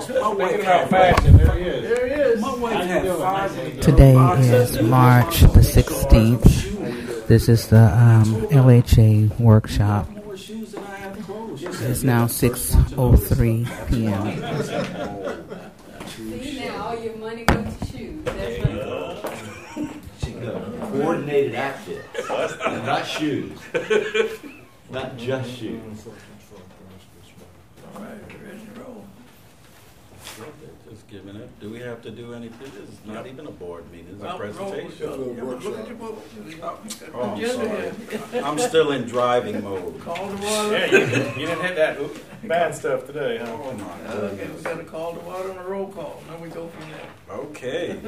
Speaking about fashion, there he is. There he is. Today is March the 16th. This is the LHA workshop. It's now 6:03 p.m. See, now all your money goes to shoes. That's coordinated outfit, not shoes, not just shoes. All right, ready to roll. Just giving it. Do we have to do anything? This is not even a board meeting. It's a Well, presentation. look at your book. Oh, I'm sorry. I'm still in driving mode. Call the water. Yeah, you didn't hit that bad stuff today, huh? Oh, my Okay, goodness. we got to call the water on a roll call. Now we go from there. Okay.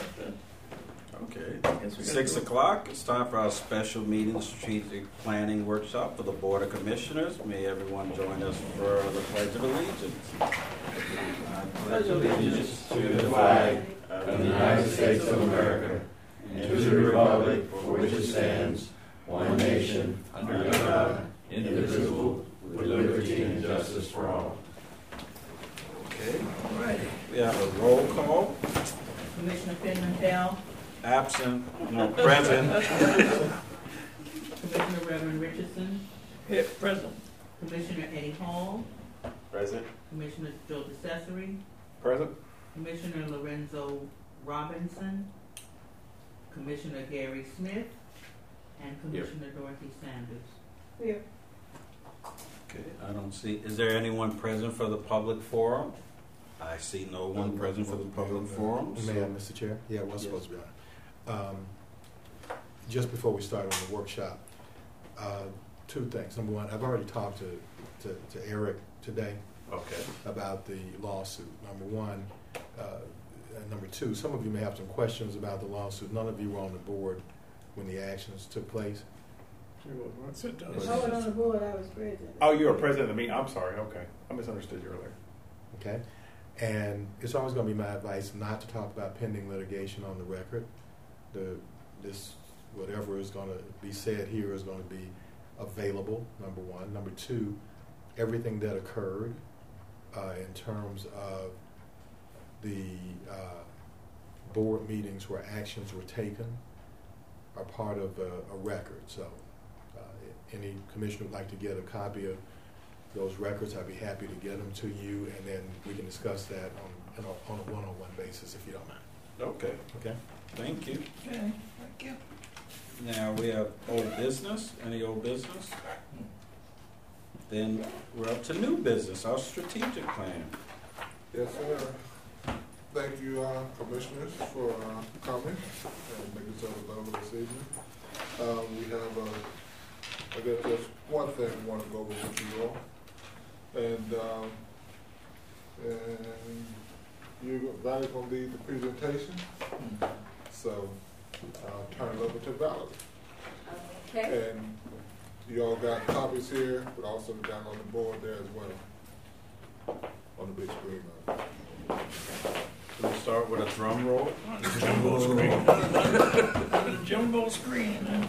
Okay. 6 o'clock. It's time for our special meeting, strategic planning workshop for the Board of Commissioners. May everyone join us for the Pledge of Allegiance. I pledge allegiance to the flag of the United States of America and to the republic for which it stands, one nation, under God, indivisible, with liberty and justice for all. Okay. All righty. We have a roll call. Commissioner Pimentel, Absent. No, present. Commissioner Reverend Richardson, Here, present. Commissioner Eddie Hall, Present. Commissioner Joe DeCesare, Present. Commissioner Lorenzo Robinson, Commissioner Gary Smith, and Commissioner Dorothy Sanders. Here. Okay, I don't see. Is there anyone present for the public forum? I see no one present for the public forum. May I, Mr. Chair? Yeah, it was supposed to be on. Just before we start on the workshop, two things. Number one, I've already talked to Eric today about the lawsuit. Number one. And number two, some of you may have some questions about the lawsuit. None of you were on the board when the actions took place. I was on the board. I was present. Oh, you were president of the meeting. I'm sorry. Okay. I misunderstood you earlier. Okay? And it's always going to be my advice not to talk about pending litigation on the record. Whatever is going to be said here is going to be available, number one. Number two, everything that occurred in terms of the board meetings where actions were taken are part of a record. So any commissioner would like to get a copy of those records, I'd be happy to get them to you, and then we can discuss that on a one-on-one basis if you don't mind. Okay. Okay? Thank you. Okay, thank you. Now we have old business. Any old business? Then we're up to new business, our strategic plan. Yes, sir. Thank you, commissioners, for coming and making yourself available this evening. We have, I guess, just one thing we want to go over with you all. And Valerie going to lead the presentation. So I'll turn it over to Valerie. Okay. And you all got copies here, but also down on the board there as well, on the big screen. Can we start with a drum roll? Jumbo screen. Jumbo screen.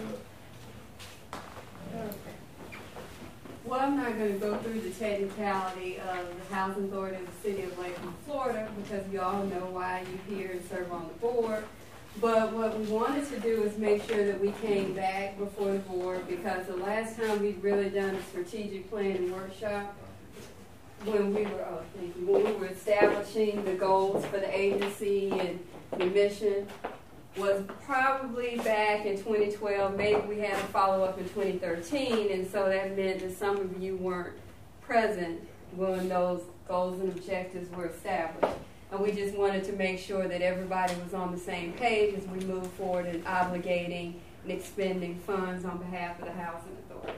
Well, I'm not going to go through the technicality of the Housing Authority of the City of Lakeland, Florida, because you all know why you're here and serve on the board. But what we wanted to do is make sure that we came back before the board, because the last time we'd really done a strategic planning workshop, when we were establishing the goals for the agency and the mission, was probably back in 2012. Maybe we had a follow-up in 2013, and so that meant that some of you weren't present when those goals and objectives were established. And we just wanted to make sure that everybody was on the same page as we move forward in obligating and expending funds on behalf of the Housing Authority.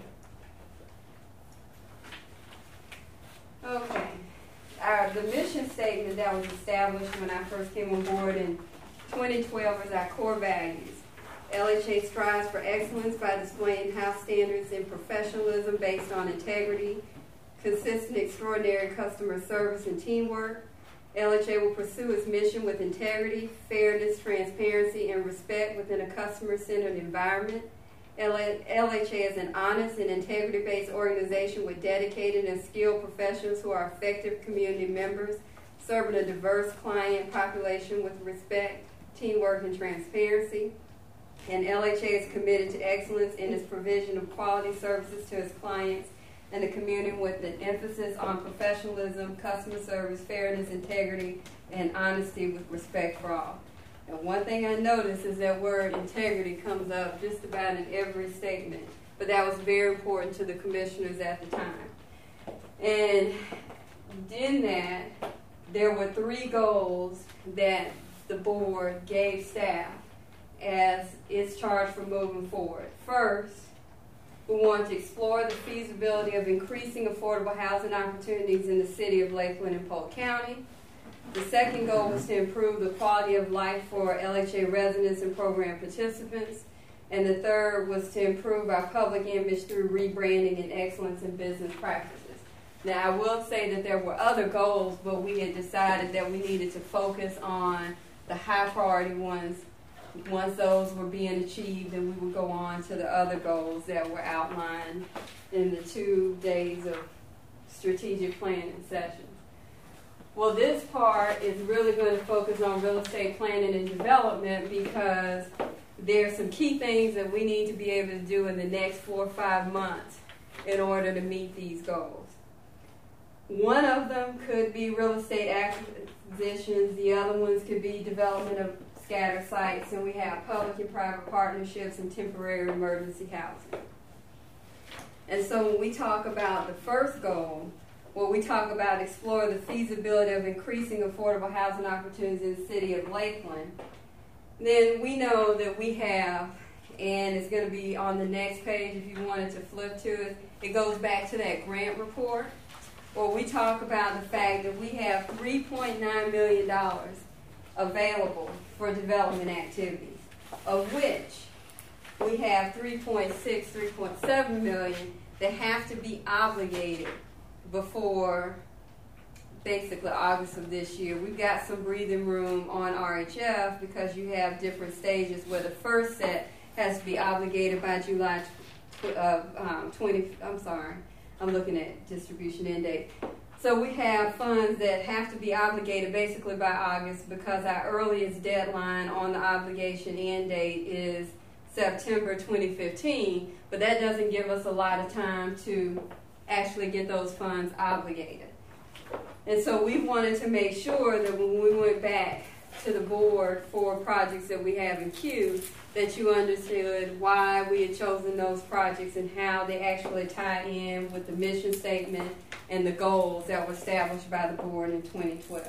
Okay. The mission statement that was established when I first came on board in 2012 is our core values. LHA strives for excellence by displaying high standards in professionalism based on integrity, consistent, extraordinary customer service, and teamwork. LHA will pursue its mission with integrity, fairness, transparency, and respect within a customer-centered environment. LHA is an honest and integrity-based organization with dedicated and skilled professionals who are effective community members serving a diverse client population with respect, teamwork, and transparency. And LHA is committed to excellence in its provision of quality services to its clients and the community with an emphasis on professionalism, customer service, fairness, integrity, and honesty with respect for all. And one thing I noticed is that word integrity comes up just about in every statement, but that was very important to the commissioners at the time. And in that, there were 3 goals that the board gave staff as its charge for moving forward. First, we want to explore the feasibility of increasing affordable housing opportunities in the city of Lakeland and Polk County. The second goal was to improve the quality of life for LHA residents and program participants. And the third was to improve our public image through rebranding and excellence in business practices. Now, I will say that there were other goals, but we had decided that we needed to focus on the high priority ones. Once those were being achieved, then we would go on to the other goals that were outlined in the 2 days of strategic planning sessions. Well, this part is really going to focus on real estate planning and development because there's some key things that we need to be able to do in the next 4 or 5 months in order to meet these goals. One of them could be real estate acquisitions. The other ones could be development of scattered sites, and we have public and private partnerships and temporary emergency housing. And so when we talk about the first goal, well, we talk about explore the feasibility of increasing affordable housing opportunities in the city of Lakeland, then we know that we have, and it's going to be on the next page if you wanted to flip to it, it goes back to that grant report where we talk about the fact that we have $3.9 million available for development activities, of which we have 3.7 million that have to be obligated before basically August of this year. We've got some breathing room on RHF because you have different stages where the first set has to be obligated by July 20, I'm looking at distribution end date. So we have funds that have to be obligated basically by August because our earliest deadline on the obligation end date is September 2015, but that doesn't give us a lot of time to actually get those funds obligated. And so we wanted to make sure that when we went back to the board for projects that we have in queue, that you understood why we had chosen those projects and how they actually tie in with the mission statement and the goals that were established by the board in 2012.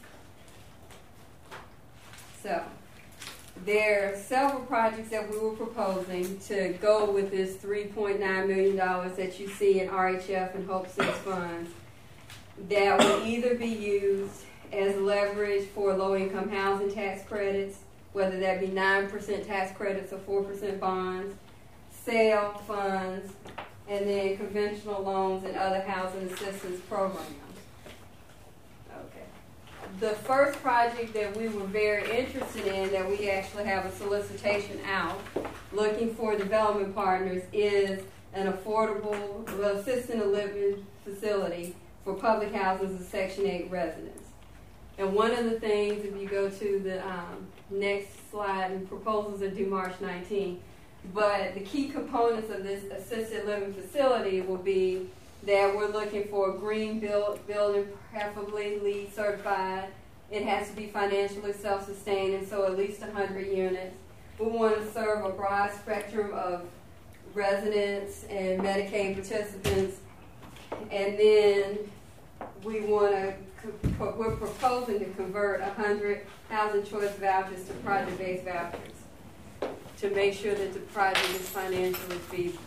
So there are several projects that we were proposing to go with this $3.9 million that you see in RHF and Hope 6 funds that will either be used as leverage for low-income housing tax credits, whether that be 9% tax credits or 4% bonds, sale funds, and then conventional loans and other housing assistance programs. Okay. The first project that we were very interested in, that we actually have a solicitation out looking for development partners, is an affordable assisted living facility for public houses of Section 8 residents. And one of the things, if you go to the next slide, and proposals are due March 19, but the key components of this assisted living facility will be that we're looking for a green building, preferably LEED certified. It has to be financially self-sustained, and so at least 100 units. We want to serve a broad spectrum of residents and Medicaid participants, and then we're proposing to convert 100 housing choice vouchers to project-based vouchers to make sure that the project is financially feasible.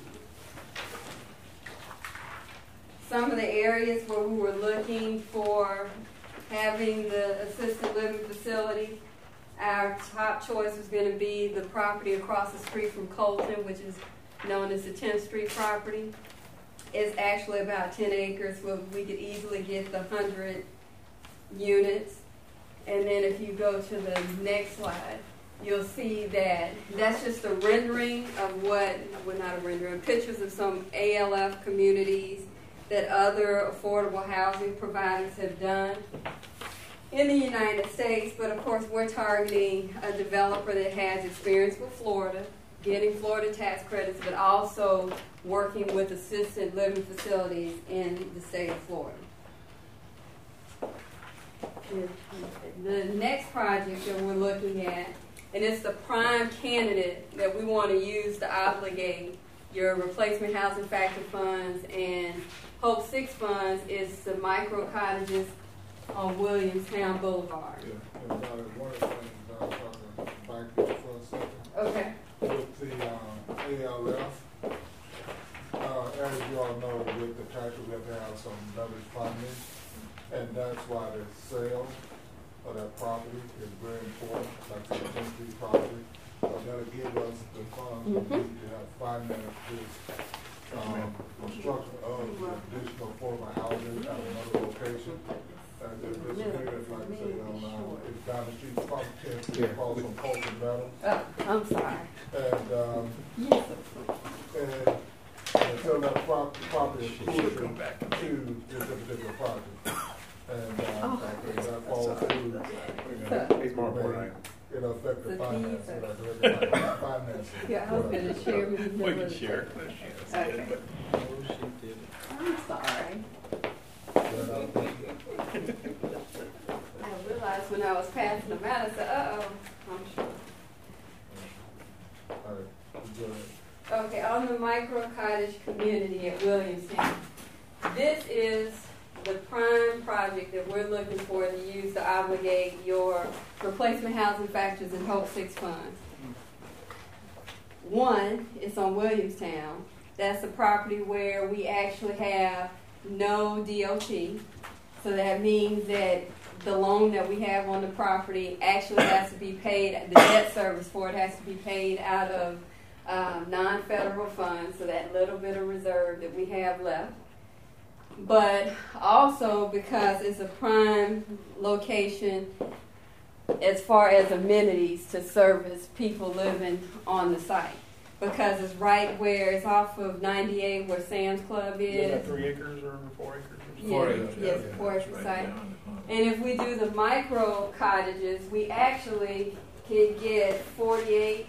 Some of the areas where we were looking for having the assisted living facility, our top choice was going to be the property across the street from Colton, which is known as the 10th Street property. It's actually about 10 acres where we could easily get the 100 units. And then if you go to the next slide, you'll see that that's just a rendering of not a rendering, pictures of some ALF communities that other affordable housing providers have done. in the United States, but of course we're targeting a developer that has experience with Florida, getting Florida tax credits, but also working with assisted living facilities in the state of Florida. The next project that we're looking at, and it's the prime candidate that we want to use to obligate your replacement housing factor funds and Hope 6 funds, is the micro cottages on Williamstown Boulevard. Yeah, and one of the things I was talking back here for a second. Okay. With the ALF, as you all know, with the tax, we have to have some leverage funding, and that's why the sale of that property is very important, like the Tennessee property. That'll give us the funds we need to have finance this construction of the additional affordable housing at another location. And this here is, like I said, it's down the street from 10th Street, across from Colton Meadows. Oh, I'm sorry. And so that property is crucial to this particular project. And that falls through. He's more important. It'll affect the finance. Yeah, I was going to share with you. We can share. Okay. I'm sorry. I realized when I was passing them out, I said, uh-oh, I'm sure. All right, good. Okay, on the micro cottage community at Williamstown, this is the prime project that we're looking for to use to obligate your replacement housing factors and Hope 6 funds. One, it's on Williamstown. That's a property where we actually have no DOT. So that means that the loan that we have on the property actually has to be paid, the debt service for it has to be paid out of non-federal funds, so that little bit of reserve that we have left. But also because it's a prime location as far as amenities to service people living on the site. Because it's right where it's off of 98 where Sam's Club is. Is that 3 acres or 4 acres? Yes, 4 acre site. And if we do the micro cottages, we actually can get 48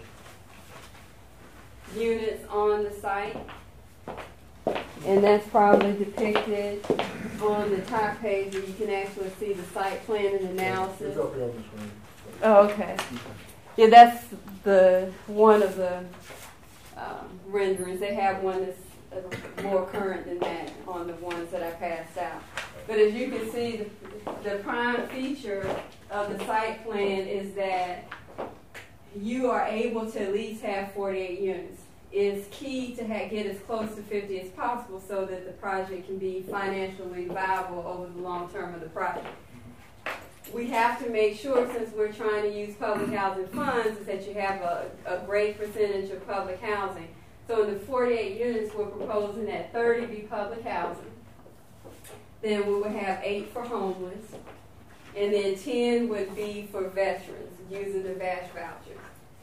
units on the site. And that's probably depicted on the top page where you can actually see the site plan and analysis. It's up here on the screen. Oh, okay. Yeah, that's one of the renderings. They have one that's more current than that on the ones that I passed out. But as you can see, the prime feature of the site plan is that you are able to at least have 48 units. It's key to get as close to 50 as possible so that the project can be financially viable over the long term of the project. We have to make sure, since we're trying to use public housing funds, is that you have a great percentage of public housing. So in the 48 units, we're proposing that 30 be public housing. Then we would have 8 for homeless. And then 10 would be for veterans using the VASH vouchers.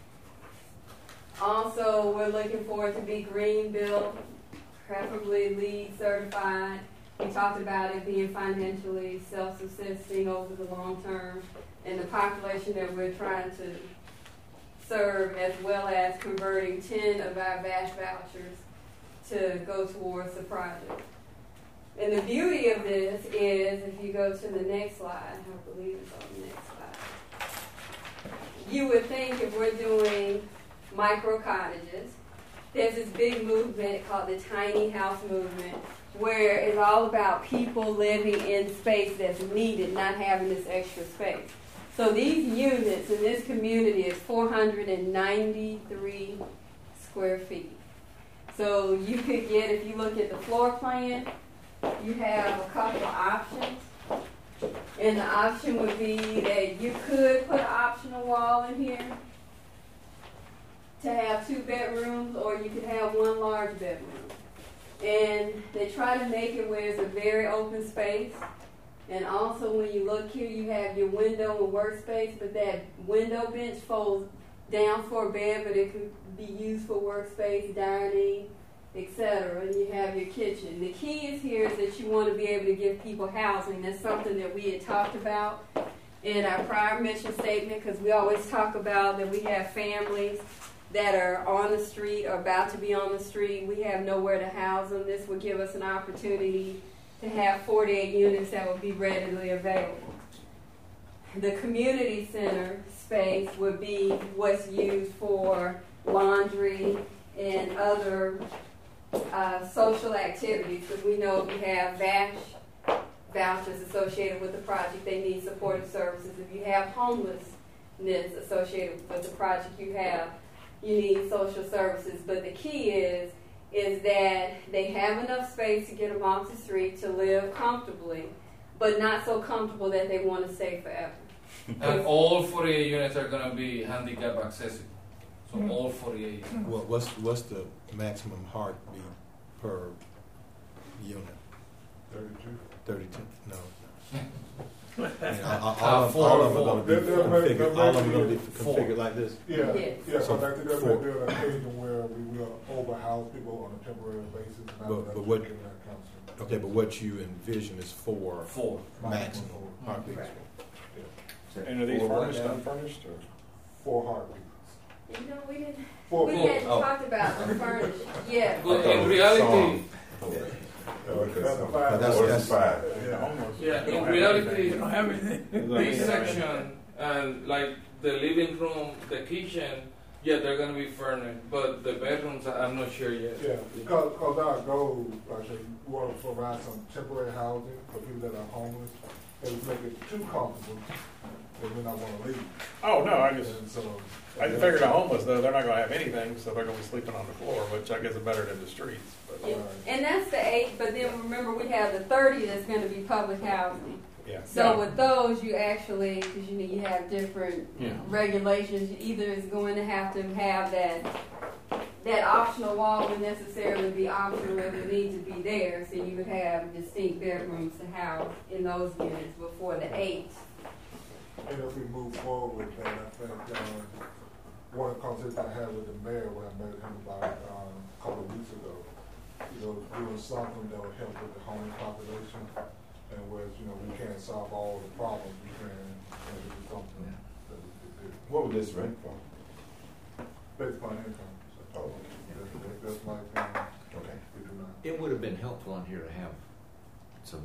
Also, we're looking for it to be green built, preferably LEED certified. We talked about it being financially self-subsisting over the long term, and the population that we're trying to serve, as well as converting 10 of our VASH vouchers to go towards the project. And the beauty of this is, if you go to the next slide, I believe it's on the next slide, you would think if we're doing micro cottages, there's this big movement called the tiny house movement, where it's all about people living in space that's needed, not having this extra space. So these units in this community is 493 square feet. So you could get, if you look at the floor plan, you have a couple of options. And the option would be that you could put an optional wall in here to have 2 bedrooms, or you could have 1 large bedroom. And they try to make it where it's a very open space. And also when you look here, you have your window and workspace, but that window bench folds down for a bed, but it could be used for workspace, dining, etc. And you have your kitchen. The key is here is that you want to be able to give people housing. That's something that we had talked about. in our prior mission statement, because we always talk about that we have families that are on the street or about to be on the street. We have nowhere to house them. This would give us an opportunity to have 48 units that would be readily available. The community center space would be what's used for laundry and other social activities, because we know we have VASH vouchers associated with the project. They need supportive services. If you have homelessness associated with the project, you need social services. But the key is that they have enough space to get them off the street to live comfortably, but not so comfortable that they want to stay forever. And all 48 units are going to be handicap accessible. So all 48. Well, what's the maximum heartbeat per unit? 32. 32? No. I mean, Four, all of them are going to be configured. All of them are going to be Four. configured like this. Yeah, Yes. yeah. So So I think there's four. an occasion where we will overhouse people on a temporary basis. And But what- that counts. Okay, but what you envision is 4 4. maximum heartbeats. Right. And are these furnished, unfurnished, or? 4 heartbeats. You know, we didn't. 4 We people. hadn't talked about the furnish yet. But in reality, That's 5. Yeah. yeah, in We reality, don't have anything. this section and like the living room, the kitchen, yeah, they're going to be furnished. But the bedrooms, I'm not sure yet. Yeah, because our goal, like I said, we want to provide some temporary housing for people that are homeless. If we make it too comfortable, then we're not want to leave. Oh, no, I just, And so, I just figured the homeless, though, they're not gonna have anything, so they're gonna be sleeping on the floor, which I guess is better than the streets, but, Yeah. And that's the 8, but then remember we have the 30 that's going to be public housing. yeah. So with those, you actually, because you have different Yeah. regulations, either is going to have that optional wall would necessarily be optional if it needs to be there, so you would have distinct bedrooms to house in those units before the 8. and if we move forward with that, I think one of the conversations I had with the mayor when I met him about a couple of weeks ago, doing something that would help with the homeless population, and whereas we can't solve all the problems, we can do something that we could do What would this rent for? based upon income. So, Oh, okay. that's my opinion. Okay. We do not. It would have been helpful on here to have some,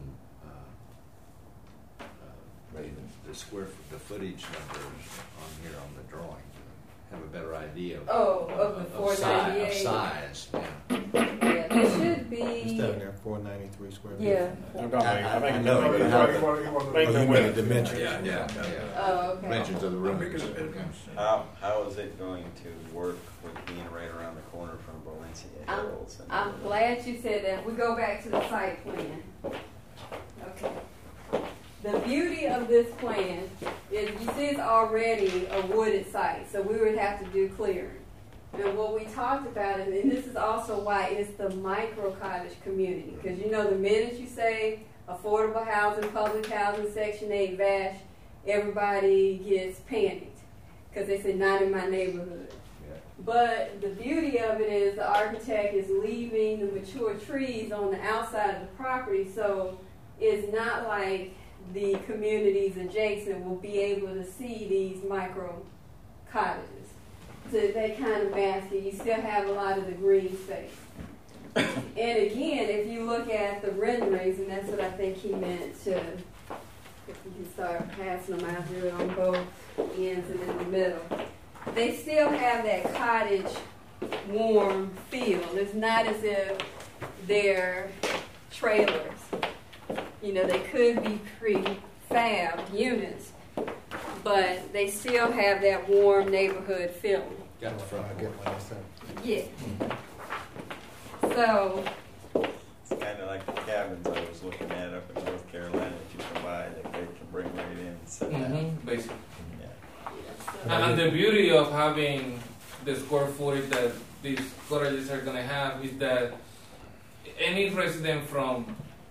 the footage numbers on here on the drawing, to have a better idea of, Of the of 498. size. Yeah. Yeah, there should It's be. down there, 493 square feet. Yeah. I'm talking, I think. I know, He but wanted- how- he wanted- he wanted- Make Oh, them you with mean it. the dimensions? Yeah. Oh, okay. Dimensions of the room. How is it going to work with being right around the corner from Valencia Hills? and I'm glad you said that. We go back to the site plan. Okay. The beauty of this plan is you see it's already a wooded site, so we would have to do clearing. And what we talked about, and this is also why it's the micro cottage community, because the minute you say affordable housing, public housing, Section 8 VASH, everybody gets panicked because they say not in my neighborhood. But the beauty of it is the architect is leaving the mature trees on the outside of the property, so it's not like the communities adjacent will be able to see these micro cottages. So they kind of mask it. You still have a lot of the green space. And again, if you look at the renderings, and that's what I think he meant to, if we can start passing them out here on both ends and in the middle, they still have that cottage warm feel. It's not as if they're trailers. They could be prefab units, but they still have that warm neighborhood feeling. Got the front I door. get what you're saying. Yeah. So, It's kind of like the cabins I was looking at up in North Carolina that you can buy that they can bring right in and set down. Basically. Yeah. And the beauty of having the square footage that these cottages are going to have is that any resident from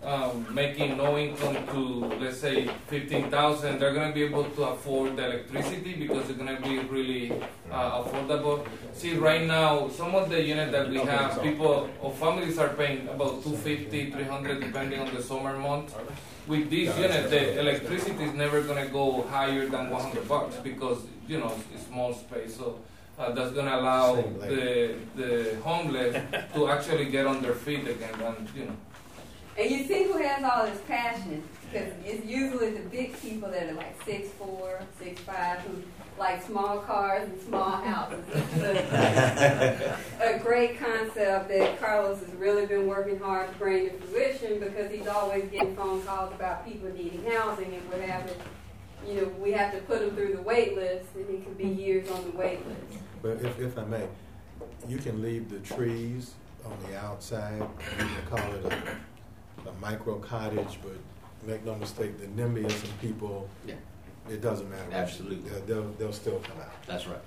making no income to, let's say, 15,000, they're going to be able to afford the electricity because it's going to be really affordable. See, right now, some of the units that we have, people or families are paying about $250, $300, depending on the summer months. With this unit, the electricity is never going to go higher than $100 because, you know, it's small space. So that's going to allow the homeless to actually get on their feet again, and, you know. And you see who has all this passion, because it's usually the big people that are like 6'4", 6'5", who like small cars and small houses. It's a great concept that Carlos has really been working hard to bring to fruition, because he's always getting phone calls about people needing housing, and we're having, you know, we have to put them through the wait list, and it could be years on the wait list. But if I may, you can leave the trees on the outside. You can call it a micro cottage, but make no mistake, the NIMBYs and people, Yeah. it doesn't matter. Absolutely. They'll still come out. That's right.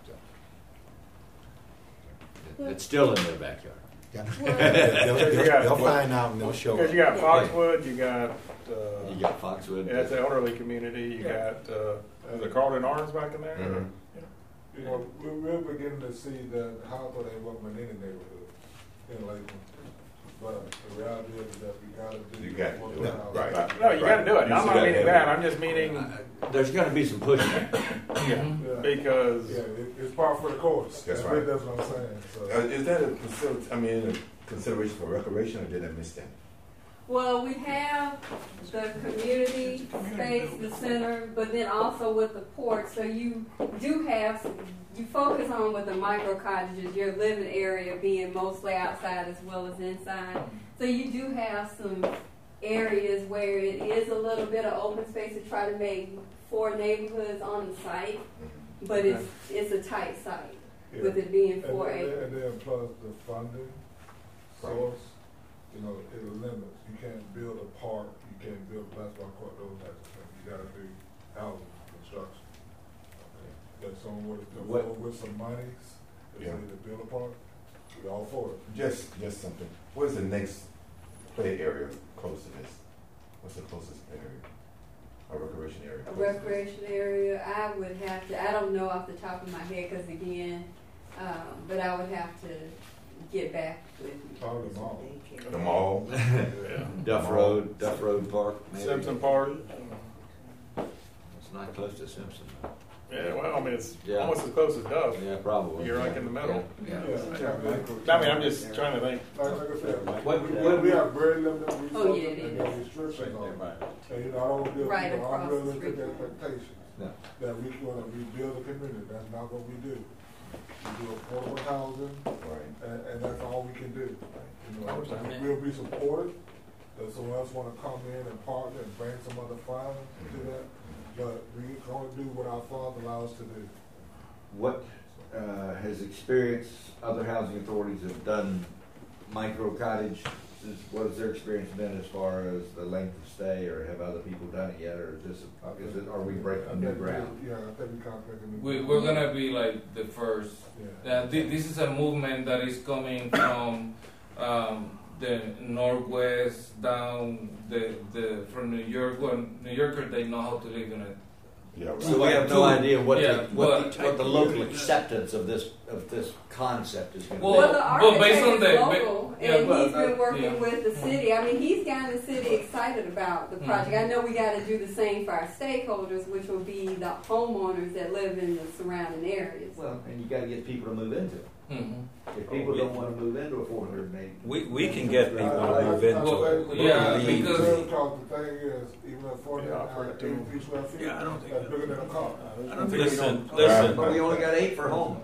It's still in their backyard. Yeah. You got- They'll find out and they'll show Because up. you got Foxwood, you got, You got Foxwood. yeah, it's an elderly community, you got, is it Carlton Arms back in there? Mhm. You know, we're beginning to see that housing ain't welcome in any neighborhood in Lakeland. But the reality is that we gotta do. You got to more do it, housing. right. No, you gotta do it. You I'm see not that meaning every- that, I'm just meaning, There's going to be some pushback. Yeah. because, Yeah, it's part for the course. That's right. That's what I'm saying, so. Is that a facility, a consideration for recreation, or did I miss that? Well, we have the community space, the center, but then also with the port. So you do have, you focus on with the micro cottages, your living area being mostly outside as well as inside. So you do have some areas where it is a little bit of open space to try to make 4 neighborhoods on the site, but it's a tight site Yeah. with it being And 4 then- acres. And then plus the funding source, you know, it limits. You can't build a park, you can't build a basketball court, those types of things. You gotta do housing construction. That someone would come What- forward with some monies, if they Yeah. need to build a park, we all for it. Just something. What is the next play area close to this? What's the closest area? A recreation area? A recreation area, I would have to, I don't know off the top of my head, because again, but I would have to get back with you. Probably the mall. The mall? Duff Road Park. Maybe. Simpson Park. It's not close to Simpson. Yeah, well, I mean, it's Yeah. almost as close as Dove. Yeah, probably. You're like in the middle. Yeah. I mean, I'm just trying to think. Like I said, What- we have very limited Oh, yeah, resources it and is. restrictions on it. And you know, I don't give Right people across the unrealistic street. expectations No. that we want to rebuild a community. That's not what we do. We do affordable housing, Right. and that's all we can do. You know, we'll be supported. If someone else want to come in and partner and bring some other funds to that, but we can only do what our funds allow us to do. What has experienced, other housing authorities have done micro cottage? What has their experience been as far as the length of stay, or have other people done it yet, or are we breaking new ground? Yeah, I think we kind of breaking new ground. We're gonna be like the first. Yeah. This is a movement that is coming from the Northwest down from New York. Well, New Yorkers, they know how to live in it. Yeah, right. So we have no idea what Yeah, what the local acceptance of this concept is going to Well, be. the But based architect on is the- local, yeah, and but, he's been working yeah. with the city. I mean, he's gotten the city excited about the project. I know we got to do the same for our stakeholders, which will be the homeowners that live in the surrounding areas. Well, and you got to get people to move into it. Mhm. If people don't want to move into a 480, We can get people to move into it. Yeah, We- because- Because the thing is, even at 40, Yeah, for it too. 80 square feet, Yeah, I don't think that's bigger than a car. I don't think we Listen, don't. listen. but we only got 8 for home.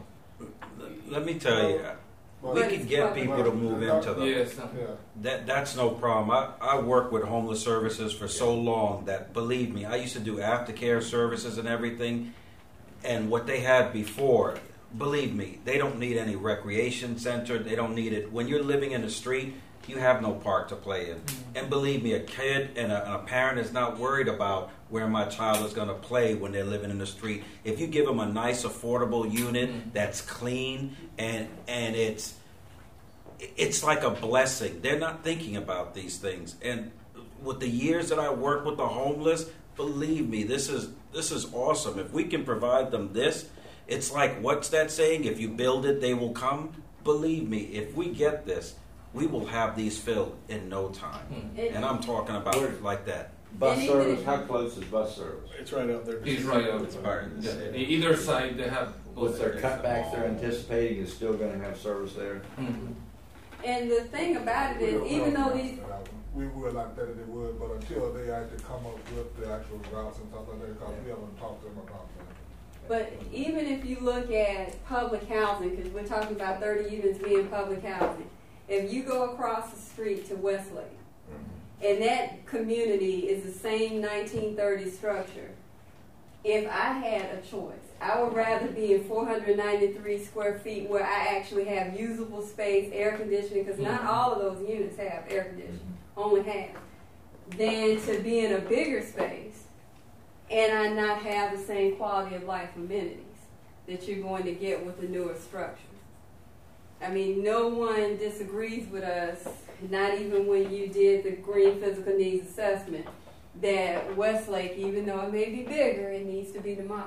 Let me tell you, we But- can get people to move into them. Yes. Yeah. That's no problem. I worked with homeless services for so long that, believe me, I used to do aftercare services and everything. And what they had before, believe me, they don't need any recreation center. They don't need it. When you're living in the street, you have no park to play in. And believe me, a kid and a parent is not worried about where my child is going to play when they're living in the street. If you give them a nice, affordable unit that's clean and it's like a blessing. They're not thinking about these things. And with the years that I work with the homeless, believe me, this is awesome. If we can provide them this, it's like, what's that saying? If you build it, they will come. Believe me, if we get this, we will have these filled in no time. And I'm talking about like that. Bus service, how close is bus service? It's right out there. It's right up. It's part of the city. Either side they have With both their services. cutbacks they're anticipating, is still gonna have service there? Mhm. And the thing about it is, even though these, We would like that if they would, but until they actually come up with the actual routes and stuff like that, because we haven't talked to them about that. but even if you look at public housing, because we're talking about 30 units being public housing, if you go across the street to Westlake, and that community is the same 1930 structure, if I had a choice, I would rather be in 493 square feet where I actually have usable space, air conditioning, because not all of those units have air conditioning, only half, than to be in a bigger space and I not have the same quality of life amenities that you're going to get with the newer structures. I mean, no one disagrees with us, not even when you did the Green Physical Needs Assessment, that Westlake, even though it may be bigger, it needs to be demolished.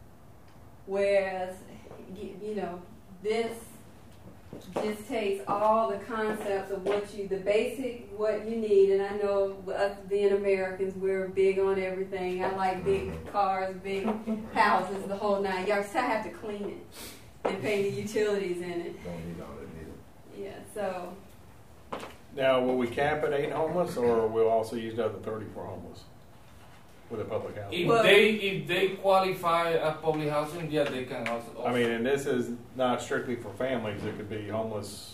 Whereas, you know, this just takes all the concepts of the basic, what you need, and I know us being Americans, we're big on everything. I like big cars, big houses, the whole nine yards. So I have to clean it and pay the utilities in it. Don't need all that either. Yeah, so Now, will we cap at 8 homeless, or we'll also use the other 30 for homeless with a public housing? If Well- they qualify as public housing, yeah, they can also. I mean, and this is not strictly for families. It could be homeless.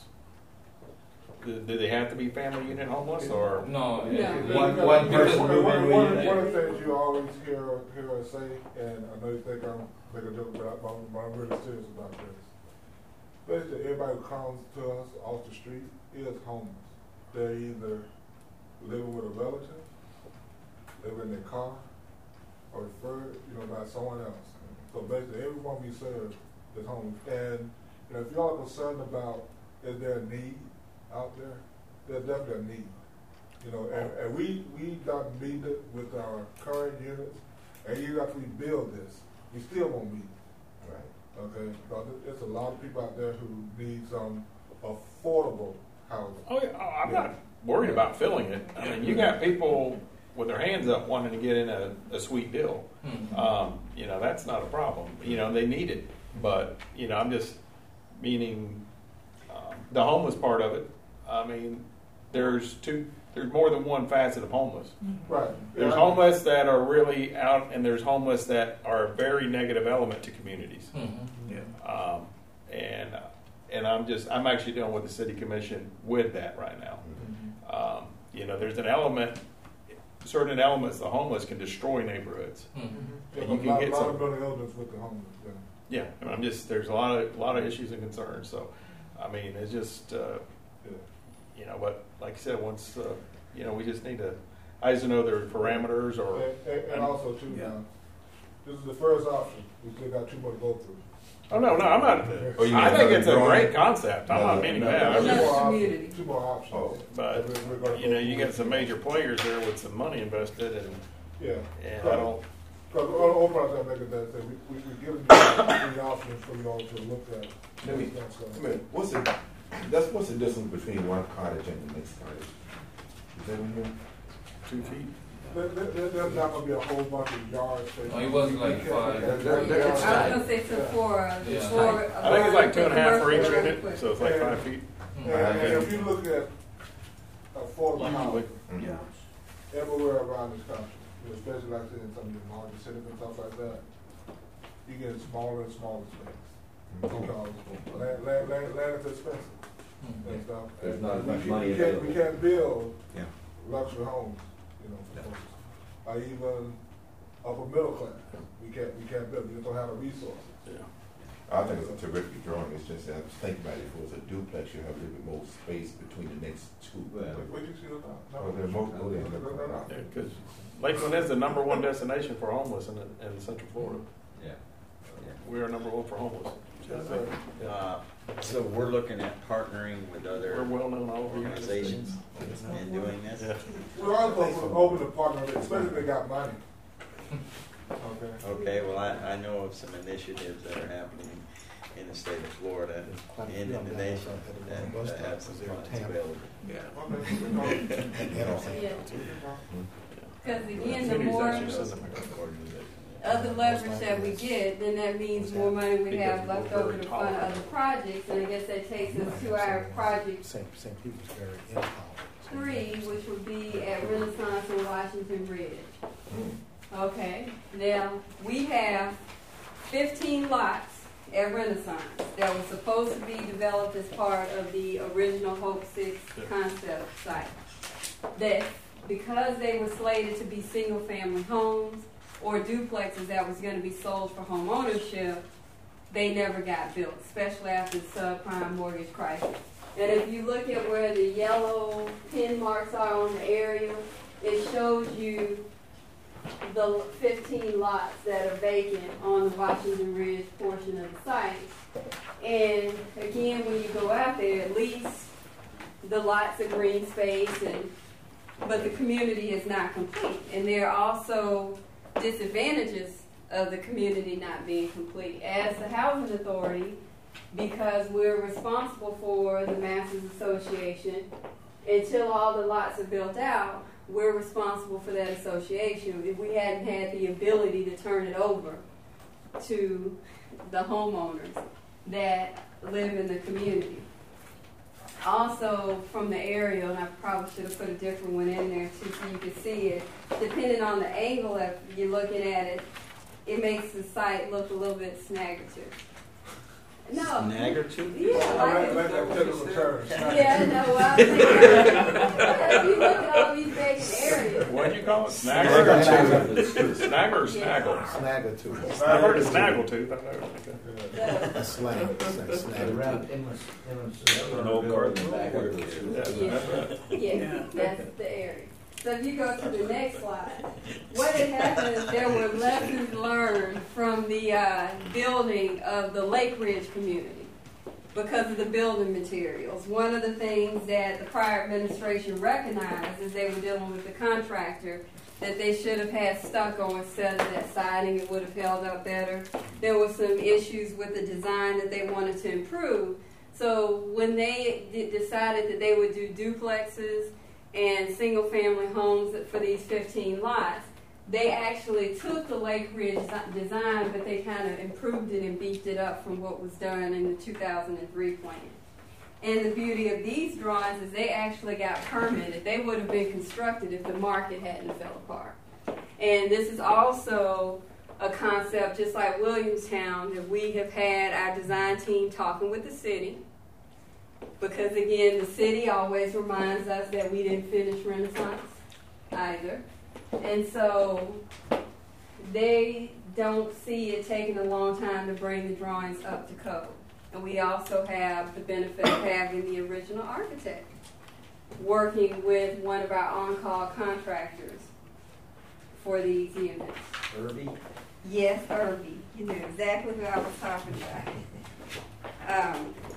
Do they have to be family unit homeless, or? No. One person move in with you. One of the things you always hear us say, and I know you think I'm making a joke about it, but I'm really serious about this. Basically, everybody who comes to us off the street is homeless. They're either living with a relative, living in their car, or referred, by someone else. So basically, everyone we serve is homeless. And if y'all are concerned about is there a need out there, there's definitely a need. And we don't meet it with our current units, and even after we build this, we still won't meet it. Right. Okay? Because there's a lot of people out there who need some affordable housing. Oh, yeah, I'm not worried about filling it. I mean, you got people with their hands up wanting to get in a sweet deal. That's not a problem. They need it. But, I'm just meaning the homeless part of it. I mean, there's more than one facet of homeless. Right. There's homeless that are really out, and there's homeless that are a very negative element to communities. And I'm actually dealing with the city commission with that right now. There's an element, certain elements, the homeless can destroy neighborhoods. There's And you can get a lot some. of building elements with the homeless. Yeah. Yeah, and there's a lot of issues and concerns. So, I mean, it's just, but like I said, once, we just need to, I just know there are parameters or. And also too, now, this is the first option. We still got 2 more to go through. Oh no, I'm not. Oh, you mean I think it's a another great concept. I'm not meaning that. I'm no. just, Community. 2 more options. Oh. but you got some major players there with some money invested, and Yeah. I don't. Because overall, I'm making that say we're giving you 3 options for you all to look at. Let me- What's the distance between one cottage and the next cottage? Is that in here? 2 feet. There's not going to be a whole bunch of yard space. No, it was like 5. It's I was gonna say for I think it's like 2.5 for each unit, so it's like 5 feet. And if you look at affordable housing, Mhm. everywhere around this country, especially like in some of the larger cities and stuff like that, you get smaller and smaller space. Because land is expensive and stuff. There's And not as much we money can't- available. We can't build Yeah. luxury homes, for folks. Or even upper middle class. We can't build, we just don't have the resources. I think it's a terrific drawing. It's just that I was thinking about it. If it was a duplex, you have a little bit more space between the next 2. Well, Where'd you see it now? Oh, there's more. Oh, yeah. Yeah, because Lakeland is the #1 destination for homeless in Central Florida. Yeah. We are number one for homeless. Yes, sir. So we're looking at partnering with We're other well known all over the United organizations States. in doing this? Yeah. We're all open to partner, especially if they got money. Okay. Okay, well, I know of some initiatives that are happening in the state of Florida and in the nation that have some funds available. Because again, the more other leverage that we get, then that means more money we have left over to fund other projects, and I guess that takes us to our project Same people's very intolerant. 3, which would be at Renaissance and Washington Ridge. Okay, now we have 15 lots at Renaissance that was supposed to be developed as part of the original Hope 6 concept site. That because they were slated to be single-family homes or duplexes that was going to be sold for home ownership, they never got built, especially after the subprime mortgage crisis. And if you look at where the yellow pin marks are on the area, it shows you the 15 lots that are vacant on the Washington Ridge portion of the site. And again, when you go out there, at least the lots are green space, but the community is not complete. And there are also disadvantages of the community not being complete. As the Housing Authority, because we're responsible for the Masters Association, until all the lots are built out, we're responsible for that association. If we hadn't had the ability to turn it over to the homeowners that live in the community. Also, from the aerial, and I probably should have put a different one in there too so you could see it, depending on the angle that you're looking at it, it makes the site look a little bit snaggertooth. No. Snaggertooth? Yeah, I like that pitiful term. yeah, no, well, I think if you look at all these vacant areas. What do you call it? Snagger? Snagger or snaggle? Snaggletooth. I've heard of snaggletooth. I know. That's slang. Around Snaggletooth. Inlet, No garden. Yeah, that's the area. So if you go to the next slide, what had happened is there were lessons learned from the building of the Lake Ridge community because of the building materials. One of the things that the prior administration recognized as they were dealing with the contractor that they should have had stucco instead of that siding. It would have held up better. There were some issues with the design that they wanted to improve. So when they decided that they would do duplexes and single-family homes for these 15 lots, they actually took the Lake Ridge design, but they kind of improved it and beefed it up from what was done in the 2003 plan. And the beauty of these drawings is they actually got permitted. They would have been constructed if the market hadn't fell apart. And this is also a concept, just like Williamstown, that we have had our design team talking with the city. Because again, the city always reminds us that we didn't finish Renaissance either. And so they don't see it taking a long time to bring the drawings up to code. And we also have the benefit of having the original architect working with one of our on-call contractors for these units. Irby? Yes, Irby. You know exactly who I was talking about.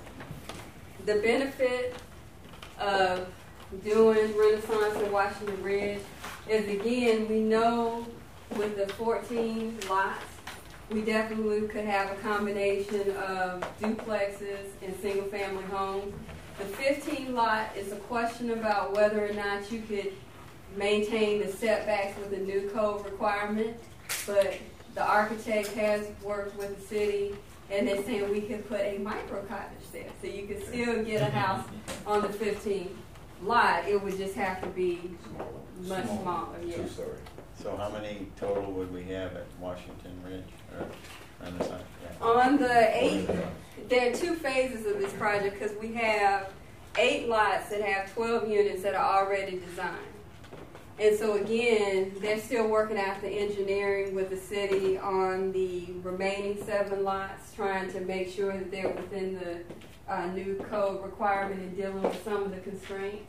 The benefit of doing Renaissance and Washington Ridge is, again, we know with the 14 lots, we definitely could have a combination of duplexes and single-family homes. The 15 lot is a question about whether or not you could maintain the setbacks with a new code requirement, but the architect has worked with the city, and they're saying we could put a micro cottage there. So you could still get a house on the 15 lot. It would just have to be much smaller. Yeah. Two-story. So how many total would we have at Washington Ridge or Renaissance? Yeah. On the 8, there are 2 phases of this project because we have 8 lots that have 12 units that are already designed. And so again, they're still working out the engineering with the city on the remaining 7 lots, trying to make sure that they're within the new code requirement and dealing with some of the constraints.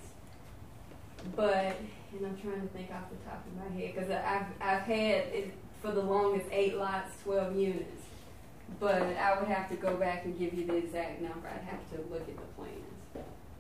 But, and I'm trying to think off the top of my head, because I've had it for the longest 8 lots, 12 units. but I would have to go back and give you the exact number. I'd have to look at the plans.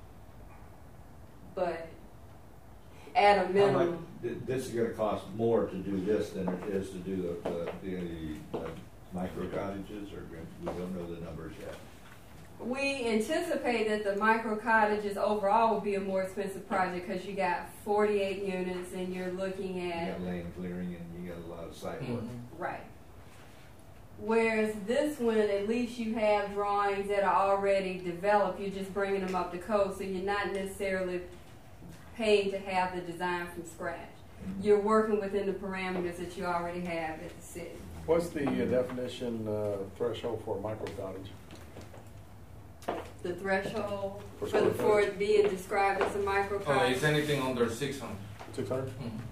But at a How much, minimum, this is gonna cost more to do this than it is to do the micro cottages, or we don't know the numbers yet? we anticipate that the micro cottages overall will be a more expensive project because you got 48 units and you're looking You at, got land clearing and you got a lot of site work. right. Whereas this one, at least you have drawings that are already developed. You're just bringing them up to code, so you're not necessarily paying to have the design from scratch. You're working within the parameters that you already have at the city. What's the definition threshold for a micro cottage? The threshold For for square it being described as a micro Oh, cottage. it's anything under 600. 600?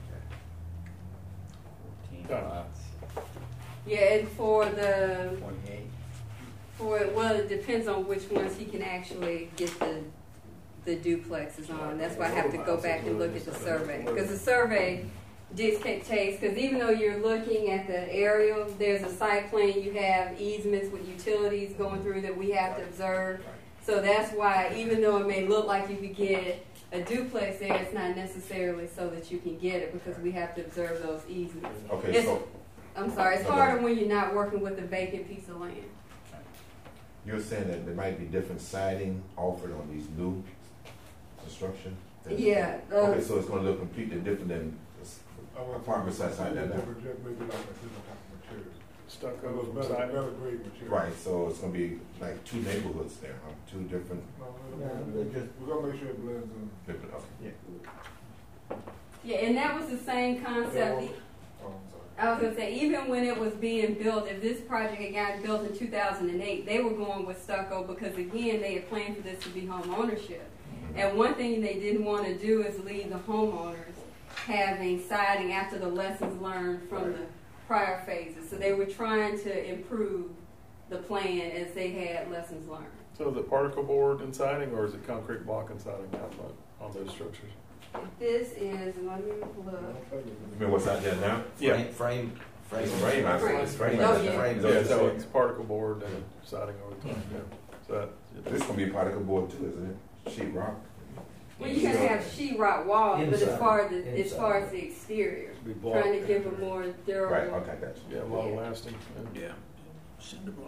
Yeah, and for the well, it depends on which ones he can actually get the duplexes on. That's why I have to go back and look at the survey, because the survey dictates. Because even though you're looking at the aerial, there's a site plan. You have easements with utilities going through that we have to observe. So that's why, even though it may look like you could get a duplex there, it's not necessarily so that you can get it, because we have to observe those easements. Okay, so I'm sorry, it's harder when you're not working with a vacant piece of land. you're saying that there might be different siding offered on these new construction? Yeah. Okay, so it's gonna look completely different than apartment size like that now? Maybe like a different type of material. Stucco, Better siding? grade material. Right, so it's gonna be like two neighborhoods there, huh? Two different, We're gonna make sure it blends in. different, okay. Yeah, and that was the same concept. Oh, I'm sorry. I was gonna say, even when it was being built, if this project had gotten built in 2008, they were going with stucco because, again, they had planned for this to be home ownership. And one thing they didn't want to do is leave the homeowners having siding after the lessons learned from the prior phases. So they were trying to improve the plan as they had lessons learned. So is it particle board and siding, or is it concrete block and siding on those structures? This is, let me look. You mean what's out there now? Yeah. Frame. It's frame, I said, it's frame. Oh, yeah. Frame. Yeah, so it's particle board and siding over the top, yeah. So This is gonna be particle board too, isn't it? Sheet rock? Well, you're gonna have sheetrock walls, but as Inside. far as the exterior, Be block. trying to give a more durable. Right, okay, gotcha. yeah, long lasting. Yeah. Cinder block.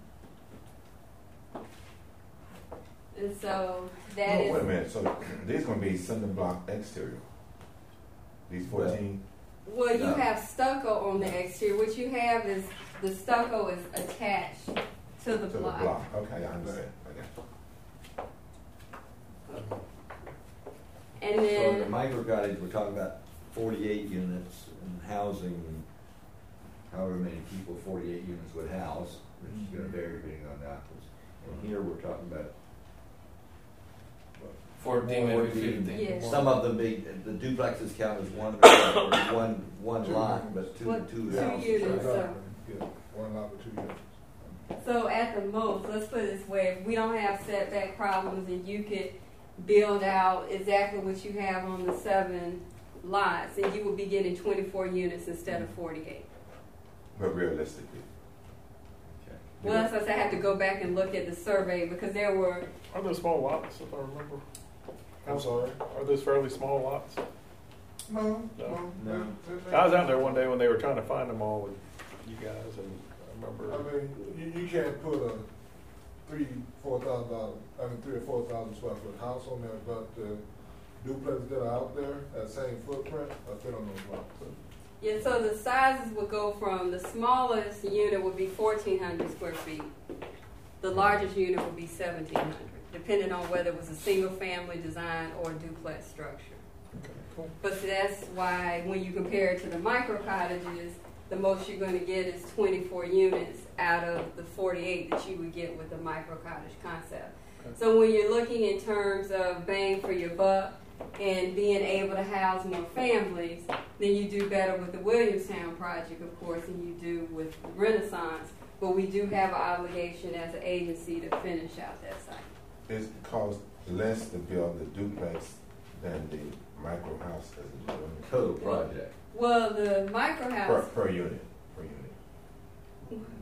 And so that Oh, is. wait a minute, so these gonna be cinder block exterior? These 14? Well, you No. have stucco on the exterior. What you have is the stucco is attached to the To the block. block, okay, I understand, I got you. And So the then, micro cottage, we're talking about 48 units and housing, however many people 48 units would house, which is gonna vary depending on the occupancy. And here we're talking about 14, maybe 14. 15. Yeah. some of them the duplexes count as one lot, but two Well, houses. units, right? so. Yeah, one lot with 2 units. so at the most, let's put it this way: if we don't have setback problems, and you could build out exactly what you have on the 7 lots, and you will be getting 24 units instead of 48. But realistically, Okay. Well, that's why I say I have to go back and look at the survey, because there were. Are those small lots, if I remember? I'm sorry. Are those fairly small lots? No. No. I was out there one day when they were trying to find them all with you guys, and I remember. I mean, you can't put a $3,000 or $4,000 square foot house on there, but the duplexes that are out there, that same footprint, are fit on those lots. Yeah, so the sizes would go from, the smallest unit would be 1,400 square feet. The largest unit would be 1,700, depending on whether it was a single-family design or a duplex structure. Okay, cool. But see, that's why when you compare it to the micro cottages, the most you're going to get is 24 units out of the 48 that you would get with the micro cottage concept. Okay. So when you're looking in terms of bang for your buck and being able to house more families, then you do better with the Williamstown project, of course, than you do with Renaissance. But we do have an obligation as an agency to finish out that site. it costs less to build the duplex than the micro house, doesn't it? Total project. Well, the micro house, Per unit. when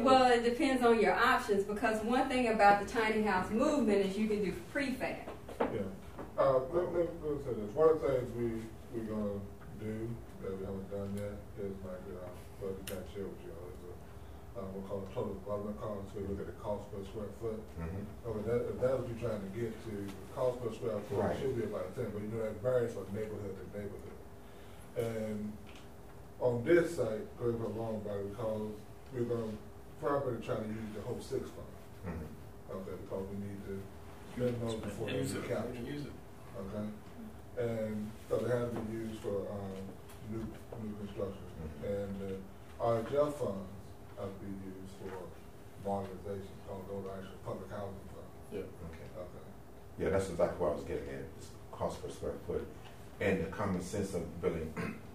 Well, it depends on your options, because one thing about the tiny house movement is you can do prefab. Yeah. Let me say this. One of the things we're going to do that we haven't done yet is like, but we can't share with you, is we'll call it total development cost. So we look at the cost per square foot. Mm-hmm. If that's what you're trying to get to, the cost per square foot Right. should be about 10, but you know that varies from neighborhood to neighborhood. And on this site, correct me if I'm wrong, but because we're going to probably try to use the whole 6 fund. Mm-hmm. Okay, because we need to spend those before we capture. Okay, and so they have been used for new construction, and the RHF funds have to be used for modernization. Because those are actually public housing funds. Yeah. Okay. Okay. Yeah, that's exactly what I was getting at. It's cost per square foot, and the common sense of building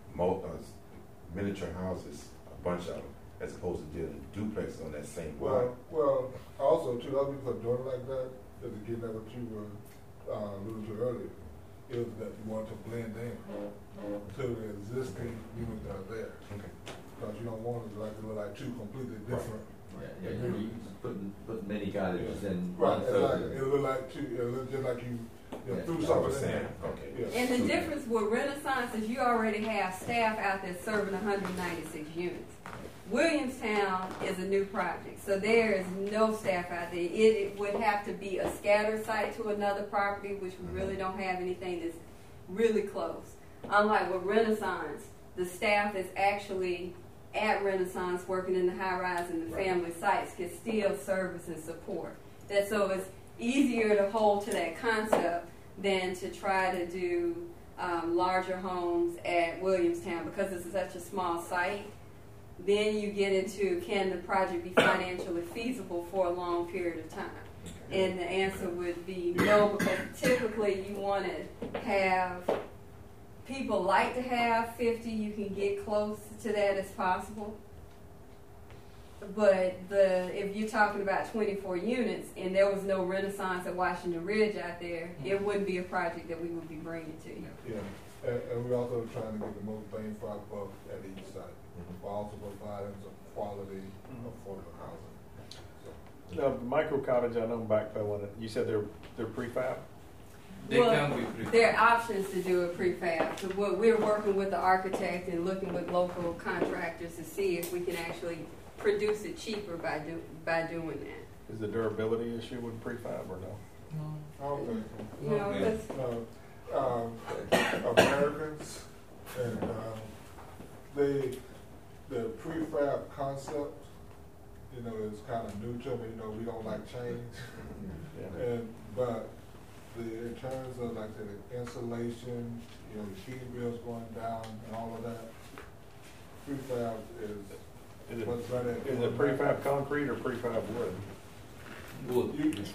miniature houses, a bunch of them, as opposed to building duplexes on that same lot. Well, also too, other people are doing it like that. Is again that what you were alluding to earlier, is that you want to blend in to the existing units that are there. Okay. Because you don't want it to look like two completely different. Yeah, you're putting many cottages in. Right, one exactly. It'll look like two. It'll look just like you threw I something was in saying, there. okay. Yeah. And the difference with Renaissance is you already have staff out there serving 196 units. Williamstown is a new project, so there is no staff out there. It would have to be a scatter site to another property, which we really don't have anything that's really close. Unlike with Renaissance, the staff that's actually at Renaissance working in the high rise and the family sites can still service and support. That so it's easier to hold to that concept than to try to do larger homes at Williamstown, because it's such a small site. Then you get into, can the project be financially feasible for a long period of time? And the answer would be no, because typically you want to have, people like to have 50, you can get close to that as possible. But if you're talking about 24 units and there was no Renaissance at Washington Ridge out there, it wouldn't be a project that we would be bringing to you. Yeah, and we're also trying to get the most bang for our buck at each site, while also providing some quality, affordable housing. Now, the micro cottage, I know backfilling it. You said they're prefab. They Well, can be prefab. there are options to do a prefab. So we're working with the architect and looking with local contractors to see if we can actually produce it cheaper by doing that. Is the durability issue with prefab or no? I don't think You know, that's, Americans and the prefab concept, you know, is kind of new to me. You know, we don't like change, but in terms of like the insulation, you know, the heating bills going down and all of that, prefab is what's better. Is it prefab concrete or prefab wood? Wood. You can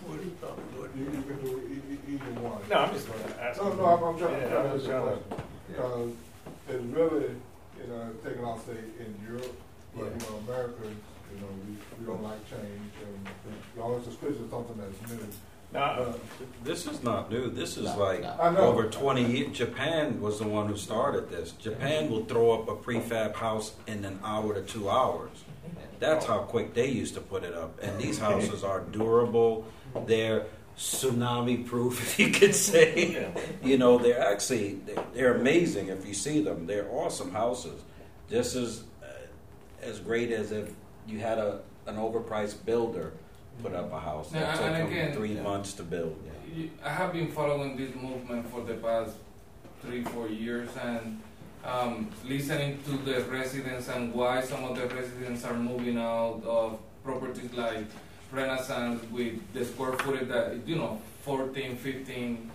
do either one. No, I'm just asking. No, I'm trying Yeah, to I'm just trying to. because it's really, you know, taking off say in Europe, but you know, America, you know, we don't like change, and we always suspicious of something that's new. No, This is not new. This is like I know. over 20 years. Japan was the one who started this. Japan will throw up a prefab house in an hour to 2 hours. That's how quick they used to put it up. And these houses are durable. They're tsunami proof, if you could say. You know, they're amazing if you see them. They're awesome houses. Just as great as if you had an overpriced builder put up a house. That took them 3 months to build. I have been following this movement for the past 3-4 years, and listening to the residents and why some of the residents are moving out of properties like Renaissance with the square footage that, you know, 14, 15,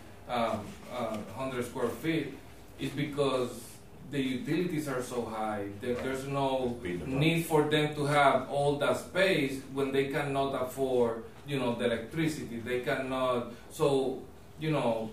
100 square feet, is because the utilities are so high that there's no need for them to have all that space when they cannot afford, you know, the electricity. They cannot, so, you know,